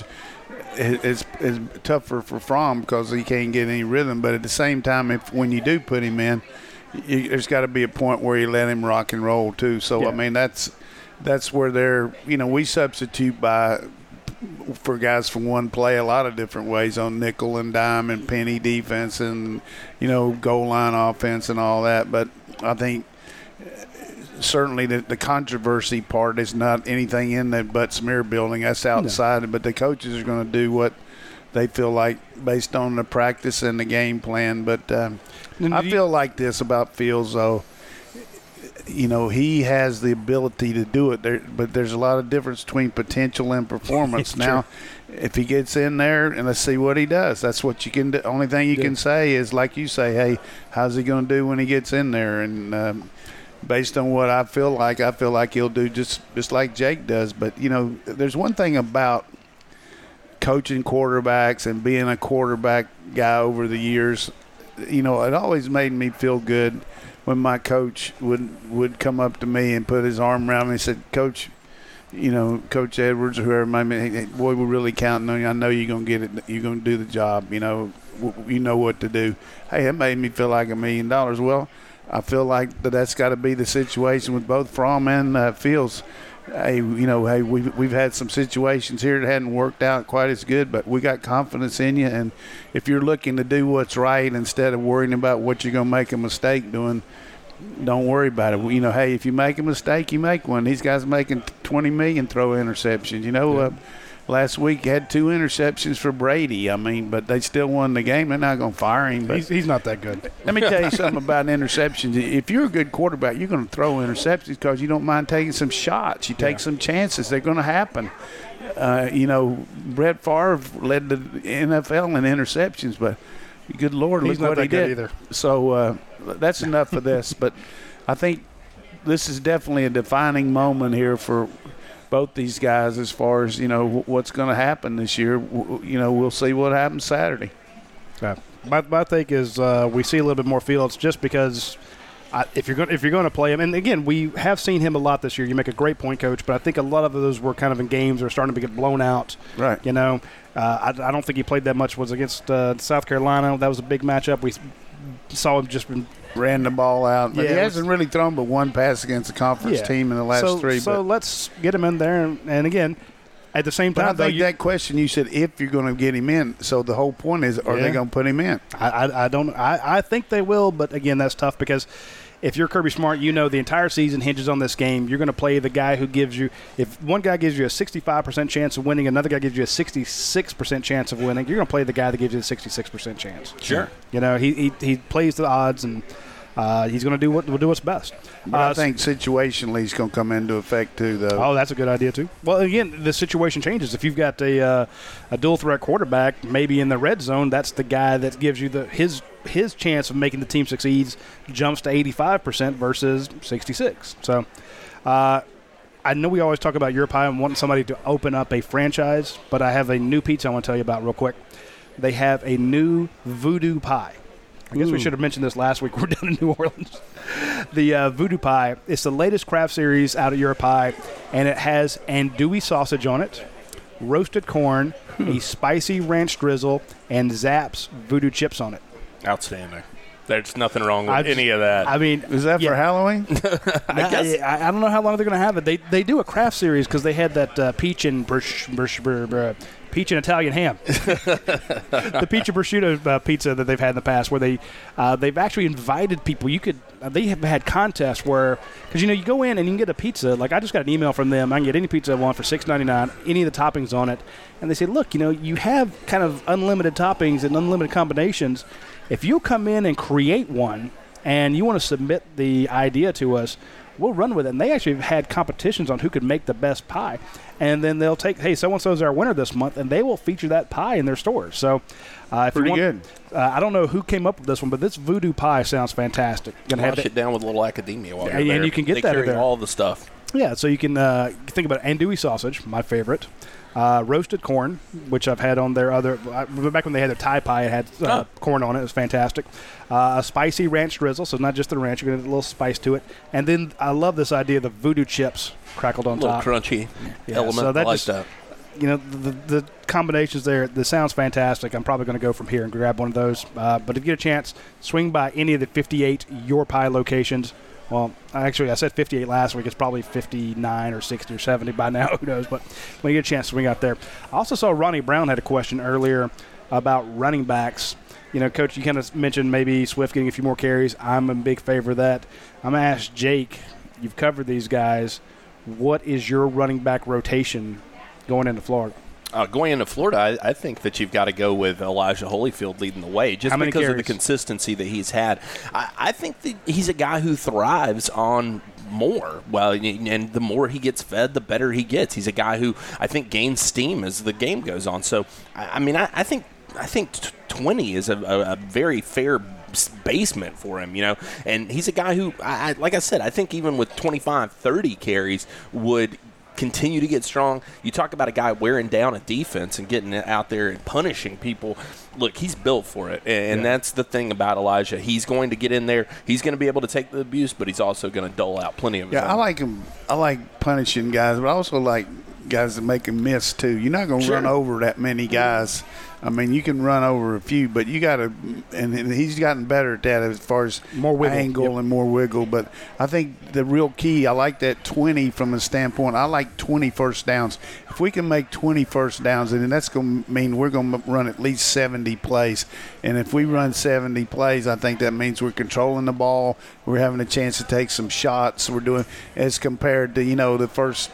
is, is tougher for Fromm because he can't get any rhythm. But at the same time, if when you do put him in, you, there's got to be a point where you let him rock and roll too. So yeah. I mean, that's that's where they're you know we substitute by. For guys from one play a lot of different ways on nickel and dime and penny defense and, you know, goal line offense and all that. But I think certainly the, the controversy part is not anything in the Butts Smear building. That's outside. No. But the coaches are going to do what they feel like based on the practice and the game plan. But um, I feel like this about Fields, though. You know, he has the ability to do it, there, but there's a lot of difference between potential and performance. Now, if he gets in there and let's see what he does, that's what you can do. Only thing you yeah. can say is, like you say, hey, how's he going to do when he gets in there? And um, based on what I feel like, I feel like he'll do just, just like Jake does. But, you know, there's one thing about coaching quarterbacks and being a quarterback guy over the years, you know, it always made me feel good when my coach would would come up to me and put his arm around me and said, Coach, you know, Coach Edwards or whoever, might be, hey, boy, we're really counting on you. I know you're going to get it. You're going to do the job. You know, you know what to do. Hey, that made me feel like a million dollars. Well, I feel like that that's got to be the situation with both Fromm and uh, Fields. Hey, you know, hey, we've, we've had some situations here that hadn't worked out quite as good, but we got confidence in you. And if you're looking to do what's right instead of worrying about what you're going to make a mistake doing, don't worry about it. You know, hey, if you make a mistake, you make one. These guys making twenty million throw interceptions. You know, uh, last week had two interceptions for Brady. I mean, but they still won the game. They're not going to fire him. But He's, he's not that good. let me tell you something about interceptions. If you're a good quarterback, you're going to throw interceptions because you don't mind taking some shots. You take Yeah. some chances. They're going to happen. Uh, you know, Brett Favre led the N F L in interceptions, but good Lord, He's look not what that he good did. either. So uh, that's enough of this. But I think this is definitely a defining moment here for both these guys as far as, you know, what's going to happen this year. You know, we'll see what happens Saturday. Yeah. My, my take is uh, we see a little bit more Fields just because I, if you're going if you're going to play him, and again we have seen him a lot this year. You make a great point, Coach, but I think a lot of those were kind of in games that are starting to get blown out. Right. You know, uh, I, I don't think he played that much. Was against uh, South Carolina. That was a big matchup. We saw him just been. Ran the ball out. But Yeah, he it hasn't really thrown but one pass against the conference Yeah. team in the last so, three. So but let's get him in there, and, and again, at the same but time, I though, think you, that question you said, if you're going to get him in, so the whole point is, are Yeah. they going to put him in? I, I, I don't. I, I think they will, but again, that's tough because if you're Kirby Smart, you know the entire season hinges on this game. You're going to play the guy who gives you. If one guy gives you a sixty-five percent chance of winning, another guy gives you a sixty-six percent chance of winning. You're going to play the guy that gives you the sixty-six percent chance. Sure. You know, he he, he plays the odds, and uh, he's going to do what will do what's best. But Uh, I think situationally he's going to come into effect too, though. Oh, that's a good idea too. Well, again, the situation changes. If you've got a uh, a dual threat quarterback, maybe in the red zone, that's the guy that gives you the his his chance of making the team succeeds jumps to eighty-five percent versus sixty-six. So, uh, I know we always talk about Your Pie and wanting somebody to open up a franchise, but I have a new pizza I want to tell you about real quick. They have a new Voodoo Pie. I guess we Ooh. should have mentioned this last week. We're down in New Orleans. The uh, Voodoo Pie. It's the latest craft series out of Your Pie, and it has andouille sausage on it, roasted corn, a spicy ranch drizzle, and Zapp's Voodoo chips on it. Outstanding. There's nothing wrong with I just- any of that. I mean, Is that yeah. for Halloween? I, guess- I, I don't know how long they're going to have it. They they do a craft series because they had that uh, peach and brush, brush, brush, brush, peach and Italian ham, the peach and prosciutto uh, pizza that they've had in the past, where they uh, they've actually invited people. You could uh, they have had contests where because you know you go in and you can get a pizza. Like I just got an email from them. I can get any pizza I want for six ninety-nine, any of the toppings on it, and they say, look, you know, you have kind of unlimited toppings and unlimited combinations. If you come in and create one and you want to submit the idea to us, we'll run with it. And they actually have had competitions on who could make the best pie. And then they'll take, hey, so-and-so is our winner this month, and they will feature that pie in their stores. So uh, if Pretty you want, good. Uh, I don't know who came up with this one, but this Voodoo Pie sounds fantastic. Gonna have Wash it. it down with a little academia while Yeah, you're and there. you can get they that carry there. all the stuff. Yeah, so you can uh, think about andouille sausage, my favorite. Uh, roasted corn, which I've had on their other. I remember back when they had their Thai pie, it had uh, Oh. corn on it. It was fantastic. Uh, a spicy ranch drizzle, so not just the ranch, you're going to get a little spice to it. And then I love this idea of the voodoo chips crackled on A little top. crunchy Yeah, element. so that I like just- that. You know, the, the combinations there, this sounds fantastic. I'm probably going to go from here and grab one of those. Uh, but if you get a chance, swing by any of the fifty-eight Your Pie locations. Well, actually, I said fifty-eight last week. It's probably fifty-nine or sixty or seventy by now. Who knows? But when you get a chance, swing out there. I also saw Ronnie Brown had a question earlier about running backs. You know, Coach, you kind of mentioned maybe Swift getting a few more carries. I'm a big favor of that. I'm going to ask Jake, you've covered these guys. What is your running back rotation going into Florida? Uh, going into Florida, I, I think that you've got to go with Elijah Holyfield leading the way, just How many because of the carries? consistency that he's had. I, I think that he's a guy who thrives on more. Well, and the more he gets fed, the better he gets. He's a guy who I think gains steam as the game goes on. So, I, I mean, I, I think I think t- twenty is a, a, a very fair basement for him, you know, and he's a guy who, I, I, like I said, I think even with twenty-five, thirty carries would continue to get strong. You talk about a guy wearing down a defense and getting out there and punishing people. Look, he's built for it, and Yeah. that's the thing about Elijah. He's going to get in there. He's going to be able to take the abuse, but he's also going to dole out plenty of his Yeah, I own. like him. I like punishing guys, but I also like guys that make him miss too. You're not going to Sure. run over that many guys. I mean, you can run over a few, but you got to, and and he's gotten better at that as far as More wiggle. angle Yep. and more wiggle. But I think the real key, I like that twenty from a standpoint. I like twenty first downs. If we can make twenty first downs, then that's going to mean we're going to run at least seventy plays. And if we run seventy plays, I think that means we're controlling the ball. We're having a chance to take some shots. We're doing as compared to, you know, the first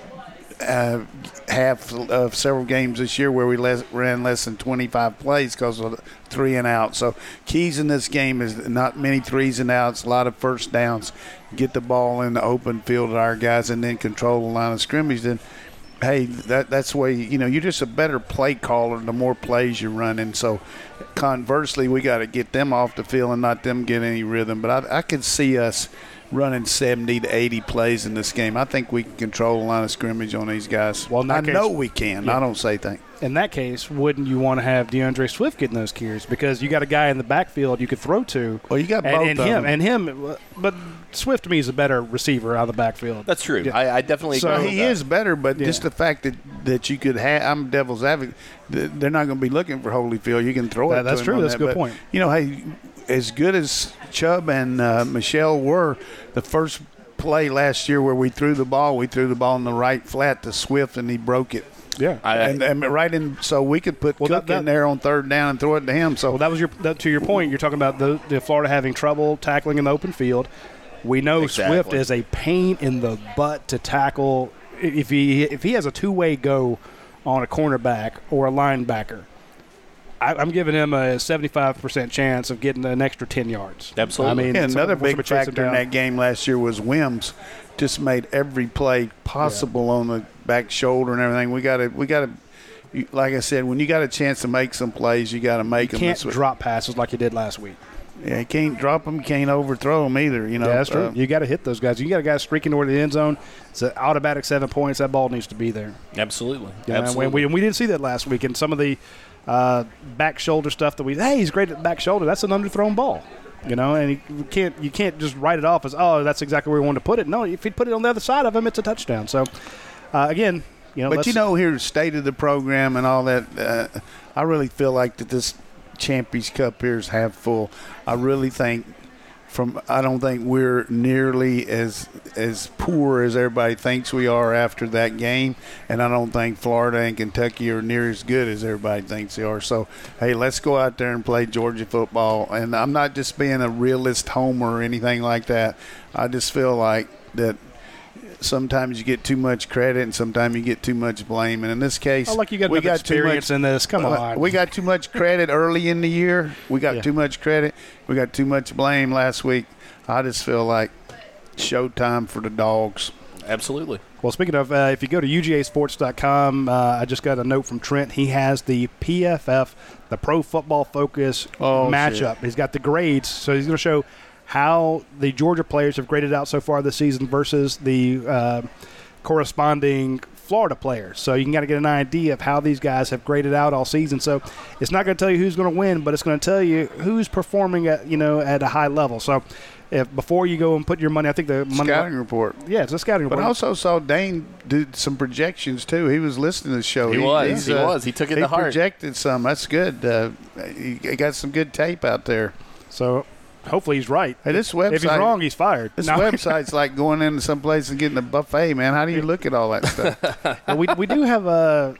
Uh, half of several games this year where we less, ran less than twenty-five plays because of the three and out. So keys in this game is not many threes and outs, a lot of first downs, get the ball in the open field of our guys, and then control the line of scrimmage. Then, hey, that that's the way, you know, you're just a better play caller the more plays you're running. So conversely, we got to get them off the field and not them get any rhythm. But I, I could see us running seventy to eighty plays in this game. I think we can control the line of scrimmage on these guys. Well, in that I case- know we can. Yeah. I don't say think. In that case, wouldn't you want to have DeAndre Swift getting those carries because you got a guy in the backfield you could throw to? Well, you got and, both and of him them. and him, but Swift to me is a better receiver out of the backfield. That's true. Yeah. I, I definitely So agree with He that. is better, but Yeah. just the fact that, that you could have – I'm devil's advocate. th- They're not going to be looking for Holyfield. You can throw it That- to that's him true. on That's a that. good But, point. You know, hey, as good as Chubb and uh, Michelle were, the first play last year where we threw the ball, we threw the ball in the right flat to Swift, and he broke it. Yeah. I, And, and right in – so we could put Well, Cook that- in that- there on third down and throw it to him. So Well, that was your that, to your point. You're talking about the, the Florida having trouble tackling in the open field. We know Exactly. Swift is a pain in the butt to tackle. If he if he has a two way go on a cornerback or a linebacker, I, I'm giving him a seventy-five percent chance of getting an extra ten yards. Absolutely. I mean, Yeah, so- another somebody big chase him factor in down. that game last year was Wims. Just made every play possible on the back shoulder and everything. We got to, we got to, like I said, when you got a chance to make some plays, you got to make You them. can't That's what- drop passes like you did last week. Yeah, you can't drop them. You can't overthrow them either. You know, Yeah, that's true. Uh, you got to hit those guys. You got a guy streaking toward the end zone. It's an automatic seven points. That ball needs to be there. Absolutely. You know, Absolutely. and we, and we didn't see that last week. And some of the uh, back shoulder stuff that we, hey, he's great at back shoulder. That's an underthrown ball. You know, and you you can't you can't just write it off as, oh, that's exactly where we wanted to put it. No, if you put it on the other side of him, it's a touchdown. So, uh, again, you know, but let's- you know, here, state of the program and all that, uh, I really feel like that this Champions Cup here is half full. I really think from I don't think we're nearly as as poor as everybody thinks we are after that game, and I don't think Florida and Kentucky are near as good as everybody thinks they are. So, hey, let's go out there and play Georgia football. And I'm not just being a realist homer or anything like that. I just feel like that sometimes you get too much credit and sometimes you get too much blame. And in this case, Oh, like you got we enough got too experience much, in this. Come uh, on. We got too much credit early in the year. We got Yeah. too much credit. We got too much blame last week. I just feel like showtime for the dogs. Absolutely. Well, speaking of, uh, if you go to U G A sports dot com, uh, I just got a note from Trent. He has the P F F, the Pro Football Focus Oh, matchup. He's got the grades, so he's going to show how the Georgia players have graded out so far this season versus the uh, corresponding Florida players. So you can kind of get an idea of how these guys have graded out all season. So it's not going to tell you who's going to win, but it's going to tell you who's performing at you know at a high level. So if before you go and put your money, I think the money. Scouting report. Yeah, it's a scouting But report. I also saw Dane do some projections too. He was listening to the show. He was. he's, He was. He took it he to heart. projected some. That's good. Uh, he he got some good tape out there. So hopefully he's right. Hey, this website. If he's wrong, he's fired. This No. website's like going into some place and getting a buffet, man. How do you look at all that stuff? And we we do have a.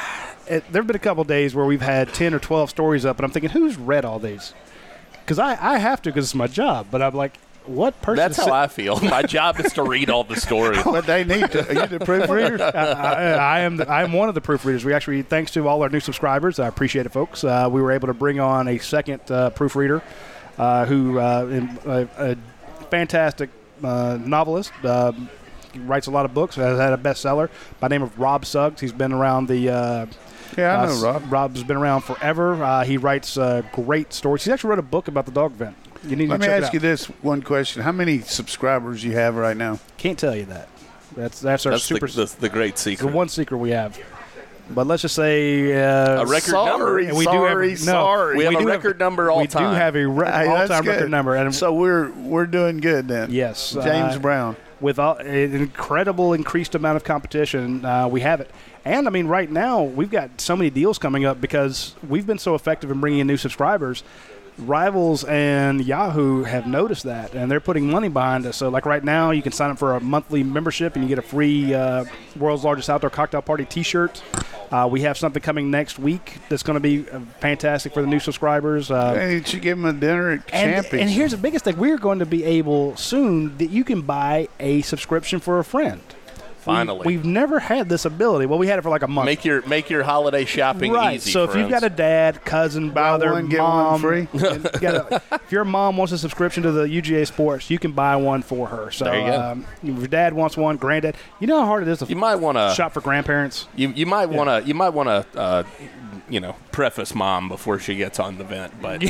It, there have been a couple days where we've had ten or twelve stories up, and I'm thinking, who's read all these? Because I, I have to because it's my job. But I'm like, what person? That's is how I feel. My job is to read all the stories. But they need to. Are you the proofreader? I, I, I am the, I am one of the proofreaders. We actually, thanks to all our new subscribers, I appreciate it, folks. Uh, we were able to bring on a second uh, proofreader, uh, who uh, in, a, a fantastic uh, novelist. Uh, he writes a lot of books. Has had a bestseller by the name of Rob Suggs. He's been around the. Uh, Yeah, I know, uh, Rob. Rob's been around forever. Uh, he writes uh, great stories. He actually wrote a book about the dog vent. You need Let to me check it ask out. you this one question: how many subscribers you have right now? Can't tell you that. That's that's our That's the, super. the, the great the secret. one secret we have. But let's just say uh, A record number. and we sorry, do have, no, sorry. We have a do record number all we time. do have a re- Hey, that's all-time good. record number. And So we're we're doing good then. yes, James uh, Brown. with all, an incredible increased amount of competition, uh, we have it. And, I mean, right now, we've got so many deals coming up because we've been so effective in bringing in new subscribers. Rivals and Yahoo have noticed that, and they're putting money behind us. So, like right now, you can sign up for a monthly membership, and you get a free uh, World's Largest Outdoor Cocktail Party T-shirt. Uh, we have something coming next week that's going to be uh, fantastic for the new subscribers. Uh, hey, you should give them a dinner at and, Champy's. and here's the biggest thing. We're going to be able soon that you can buy a subscription for a friend. Finally. We, we've never had this ability. Well, we had it for like a month. Make your make your holiday shopping right. easy. So if friends. you've got a dad, cousin, Buy brother, one, get mom, one free. you gotta, if your mom wants a subscription to the U G A Sports, you can buy one for her. So There you go. Um, if your dad wants one, granddad. You know how hard it is to you might want to shop for grandparents. You you might want to you might want to uh, you know preface mom before she gets on the vent, but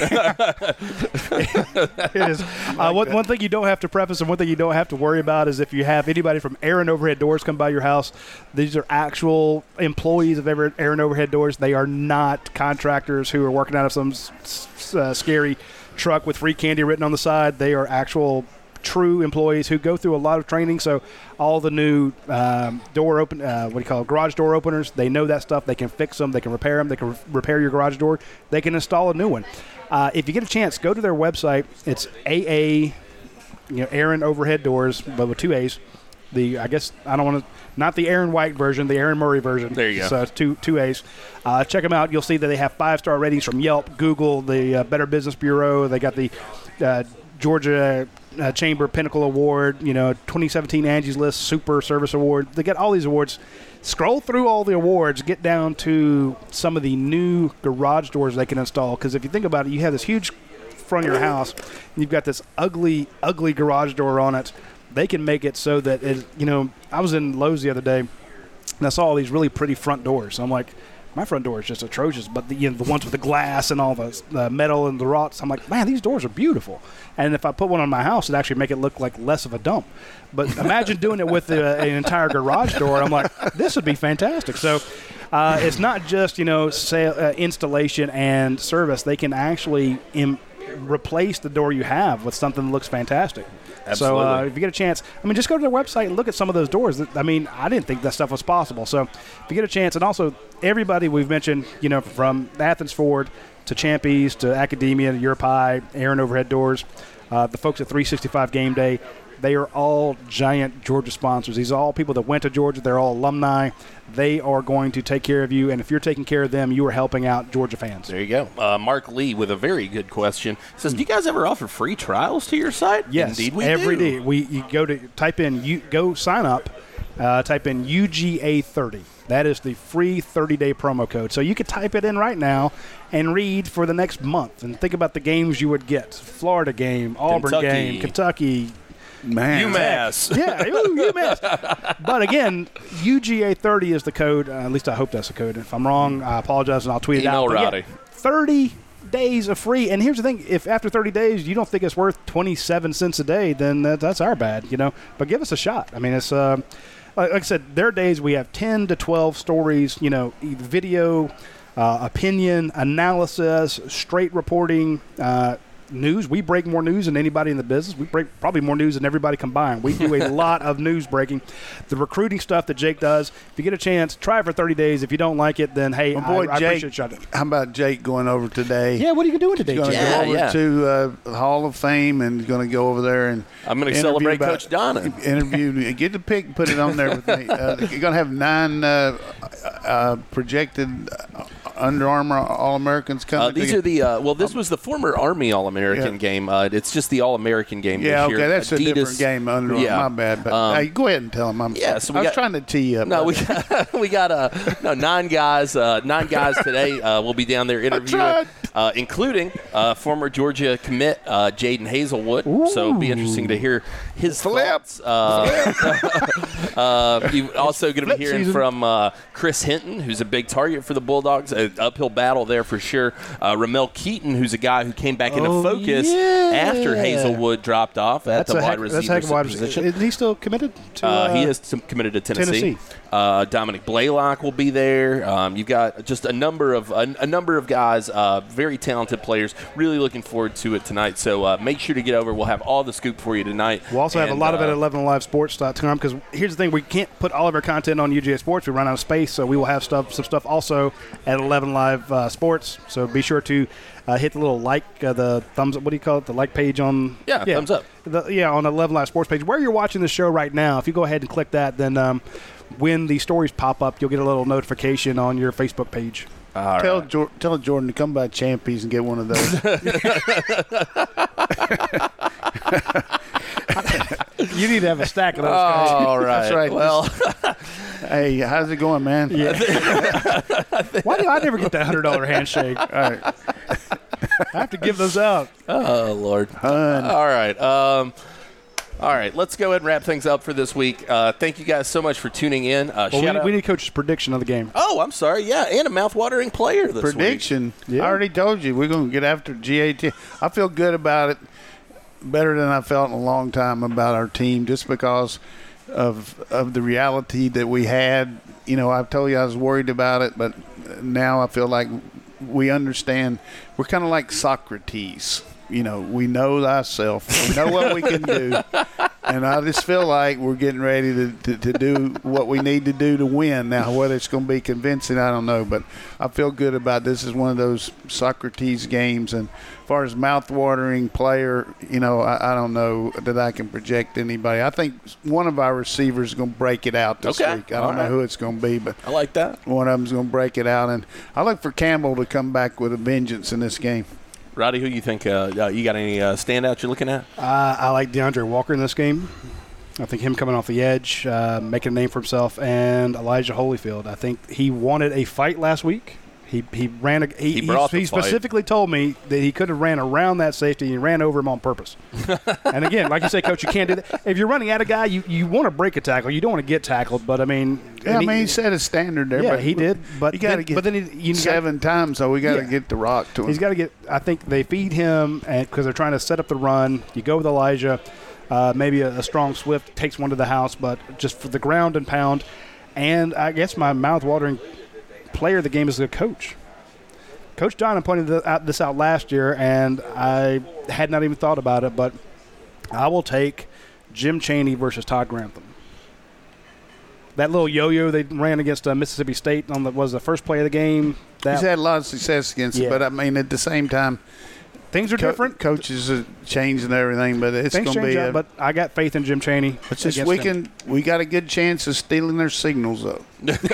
It is. Uh, one, one thing you don't have to preface and one thing you don't have to worry about is if you have anybody from Aaron Overhead Doors come by your house, these are actual employees of Aaron Overhead Doors. They are not contractors who are working out of some s- uh, scary truck with free candy written on the side. They are actual true employees who go through a lot of training. So all the new um, door open, uh, what do you call it, garage door openers, they know that stuff. They can fix them. They can repair them. They can re- repair your garage door. They can install a new one. Uh, if you get a chance, go to their website. It's A A, you know, Aaron Overhead Doors, but with two A's. The I guess I don't want to not the Aaron White version, the Aaron Murray version. There you go. So it's two two A's. Uh, check them out. You'll see that they have five star ratings from Yelp, Google, the uh, Better Business Bureau. They got the uh, Georgia uh, Chamber Pinnacle Award. You know, twenty seventeen Angie's List Super Service Award. They got all these awards. Scroll through all the awards, get down to some of the new garage doors they can install. Because if you think about it, you have this huge front of your house, and you've got this ugly, ugly garage door on it. They can make it so that it, you know, I was in Lowe's the other day, and I saw all these really pretty front doors. I'm like, my front door is just atrocious, but the, you know, the ones with the glass and all the uh, metal and the rots, I'm like, man, these doors are beautiful. And if I put one on my house, it'd actually make it look like less of a dump. But imagine doing it with uh, an entire garage door. I'm like, this would be fantastic. So uh, it's not just, you know, sale, uh, installation and service. They can actually Im- replace the door you have with something that looks fantastic. Absolutely. So uh, if you get a chance, I mean, just go to their website and look at some of those doors. I mean, I didn't think that stuff was possible. So if you get a chance, and also everybody we've mentioned, you know, from Athens Ford to Champy's to Academia to Europi, Aaron Overhead Doors, uh, the folks at three sixty-five Game Day, they are all giant Georgia sponsors. These are all people that went to Georgia. They're all alumni. They are going to take care of you, and if you're taking care of them, you are helping out Georgia fans. There you go. Uh, Mark Lee with a very good question says, "Do you guys ever offer free trials to your site?" Yes, indeed we every do. day. We you go to type in you go sign up, uh, type in U G A thirty. That is the free thirty-day promo code. So you could type it in right now and read for the next month and think about the games you would get: Florida game, Auburn Kentucky. game, Kentucky. Man, UMass. Yeah, ooh, UMass. But again, U G A thirty is the code. Uh, at least I hope that's the code. If I'm wrong, I apologize and I'll tweet Email it out. But Rowdy. yeah, thirty days of free. And here's the thing: if after thirty days you don't think it's worth twenty-seven cents a day, then that, that's our bad, you know. But give us a shot. I mean, it's uh, like, like I said, there are days we have ten to twelve stories. You know, video, uh, opinion, analysis, straight reporting. Uh, News. We break more news than anybody in the business. We break probably more news than everybody combined. We do a lot of news breaking. The recruiting stuff that Jake does, if you get a chance, try it for thirty days. If you don't like it, then, hey, my boy I, I Jake. appreciate you. How about Jake going over today? Yeah, what are you doing today, He's going to Jake? Yeah, go over yeah. to uh, the Hall of Fame and going to go over there and I'm going to interview celebrate about- Coach Donna. Interview, get the pic, and put it on there with me. Uh, you're going to have nine uh, uh, projected uh, Under Armour All-Americans coming. Uh, these to- are the uh, well. This was the former Army All-American Yeah. game. Uh, it's just the All-American game. Yeah, this okay, year. that's a Adidas, different game. Under Armour, Yeah. my bad. But Um, hey, go ahead and tell them. I'm yeah, sorry. so we I was got- trying to tee you up. No, we buddy. got, we got uh, no nine guys. Uh, nine guys today uh, will be down there interviewing, tried. uh, including uh, former Georgia commit uh, Jaden Hazelwood. So it'll be interesting to hear his Flip. thoughts. Uh, uh, you're also going to Flip be hearing season. from uh, Chris Hinton, who's a big target for the Bulldogs. Uh, an uphill battle there for sure. Uh, Ramel Keaton, who's a guy who came back into Oh, focus yeah. after Hazelwood dropped off at That's the a wide heck, receiver that's a heck of a wide position. receiver. Is he still committed to? Uh, Uh, he is some- committed to Tennessee. Tennessee. Uh, Dominic Blaylock will be there. Um, you've got just a number of a, a number of guys, uh, very talented players. Really looking forward to it tonight. So uh, make sure to get over. We'll have all the scoop for you tonight. We'll also have a And, lot of it uh, at eleven live sports dot com because here's the thing: we can't put all of our content on U G A Sports. We run out of space, so we will have stuff, some stuff also at eleven live uh, sports. So be sure to uh, hit the little like, uh, the thumbs up. What do you call it? The like page on Yeah, thumbs up. The, yeah, on the eleven live sports page where you're watching the show right now. If you go ahead and click that, then um, when the stories pop up, you'll get a little notification on your Facebook page. All Tell right. Jor- tell Jordan to come by Champies and get one of those. You need to have a stack of those guys. All right. That's right. Well, Hey, how's it going, man? Yeah. Why do I never get that hundred dollar handshake? All right. I have to give those out. oh Lord. Hun. All right. Um, all right. Let's go ahead and wrap things up for this week. Uh, thank you guys so much for tuning in. Uh, Well, we, shout need, out- we need Coach's prediction of the game. Oh, I'm sorry. Yeah, and a mouth-watering player this week. Prediction. Yeah. I already told you we're going to get after G A T. I feel good about it, better than I felt in a long time about our team, just because of of the reality that we had. You know, I've told you I was worried about it, but now I feel like we understand. We're kind of like Socrates. You know, we know thyself. We know what we can do. And I just feel like we're getting ready to, to, to do what we need to do to win. Now, whether it's going to be convincing, I don't know. But I feel good about this. Is one of those Socrates games. And as far as mouth-watering player, you know, I, I don't know that I can project anybody. I think one of our receivers is going to break it out this Okay. week. I All don't know right. who it's going to be, but I like that. one of them's going to break it out. And I look for Campbell to come back with a vengeance in this game. Roddy, who you think? Uh, uh, you got any uh, standouts you're looking at? Uh, I like DeAndre Walker in this game. I think him coming off the edge, uh, making a name for himself, and Elijah Holyfield. I think he wanted a fight last week. He he ran. A, he He brought he the fight. specifically told me that he could have ran around that safety and he ran over him on purpose. And again, like you say, Coach, you can't do that. If you're running at a guy, you, you want to break a tackle. You don't want to get tackled. But I mean, Yeah, I and mean, he set a standard there. yeah, but he did. But you got to then, get but then he, you got- seven times, so we got to Yeah. get the rock to him. He's got to get. I think they feed him, and because they're trying to set up the run. You go with Elijah, uh, maybe a, a strong Swift takes one to the house, but just for the ground and pound. And I guess my mouth-watering player of the game is the coach. Coach John pointed th- out, this out last year, and I had not even thought about it, but I will take Jim Chaney versus Todd Grantham. That little yo-yo they ran against uh, Mississippi State on the was the first play of the game. That, He's had a lot of success against Yeah. it, but I mean, at the same time, things are co- different. coaches are changing everything, but it's Things going to change be. out, A, but I got faith in Jim Chaney. it's just against we him. can we got a good chance of stealing their signals up.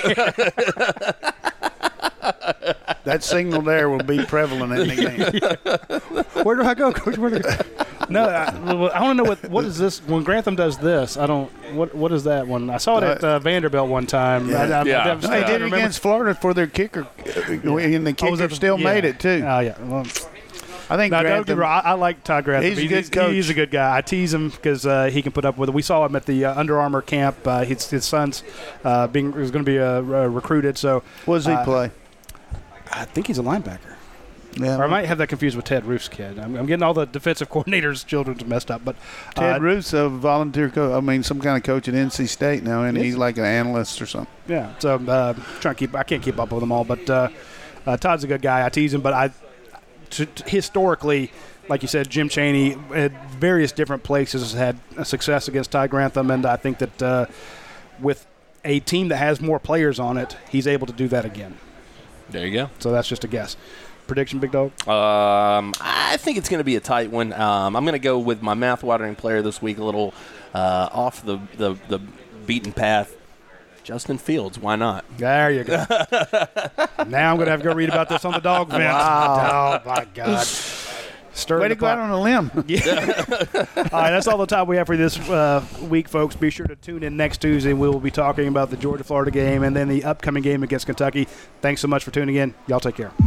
That signal there will be prevalent in the game. Where do I go, Coach? Where do I go? No, I, well, I want to know what what is this when Grantham does this. I don't. What what is that one? I saw it at uh, Vanderbilt one time. Yeah. I, I, Yeah. I, I, No, they I did it remember. against Florida for their kicker, and the Oh, was kicker it- still yeah. made it too. Oh yeah. Well, I think no, don't get Grantham, me wrong. I, I like Todd Grantham. He's a good coach. He's a good guy. I tease him because uh, he can put up with it. We saw him at the uh, Under Armour camp. Uh, his his son's uh, being was going to be uh, uh, recruited. So what does he uh, play? I think he's a linebacker. Yeah, Or I might have that confused with Ted Roof's kid. I'm, I'm getting all the defensive coordinators' children messed up. But Ted uh, Roof's a volunteer coach. I mean, some kind of coach at N C State now, and Yes. he's like an analyst or something. Yeah, so uh, trying to keep. I can't keep up with them all, but uh, uh, Todd's a good guy. I tease him, but I t- t- historically, like you said, Jim Chaney at various different places has had a success against Todd Grantham, and I think that uh, with a team that has more players on it, he's able to do that again. There you go. So that's just a guess. Prediction, Big Dog? Um, I think it's going to be a tight one. Um, I'm going to go with my mouth-watering player this week, a little uh, off the, the, the beaten path. Justin Fields, why not? There you go. Now I'm going to have to go read about this on the dog vent. Wow. Oh, my God. Stirring Way the to go out pot. on a limb. All right, that's all the time we have for this uh, week, folks. Be sure to tune in next Tuesday. We will be talking about the Georgia-Florida game and then the upcoming game against Kentucky. Thanks so much for tuning in. Y'all take care.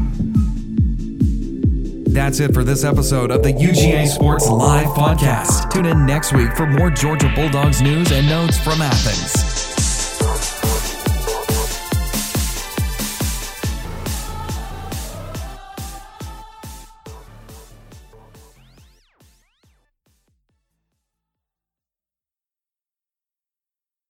That's it for this episode of the U G A Sports Live Podcast. Tune in next week for more Georgia Bulldogs news and notes from Athens.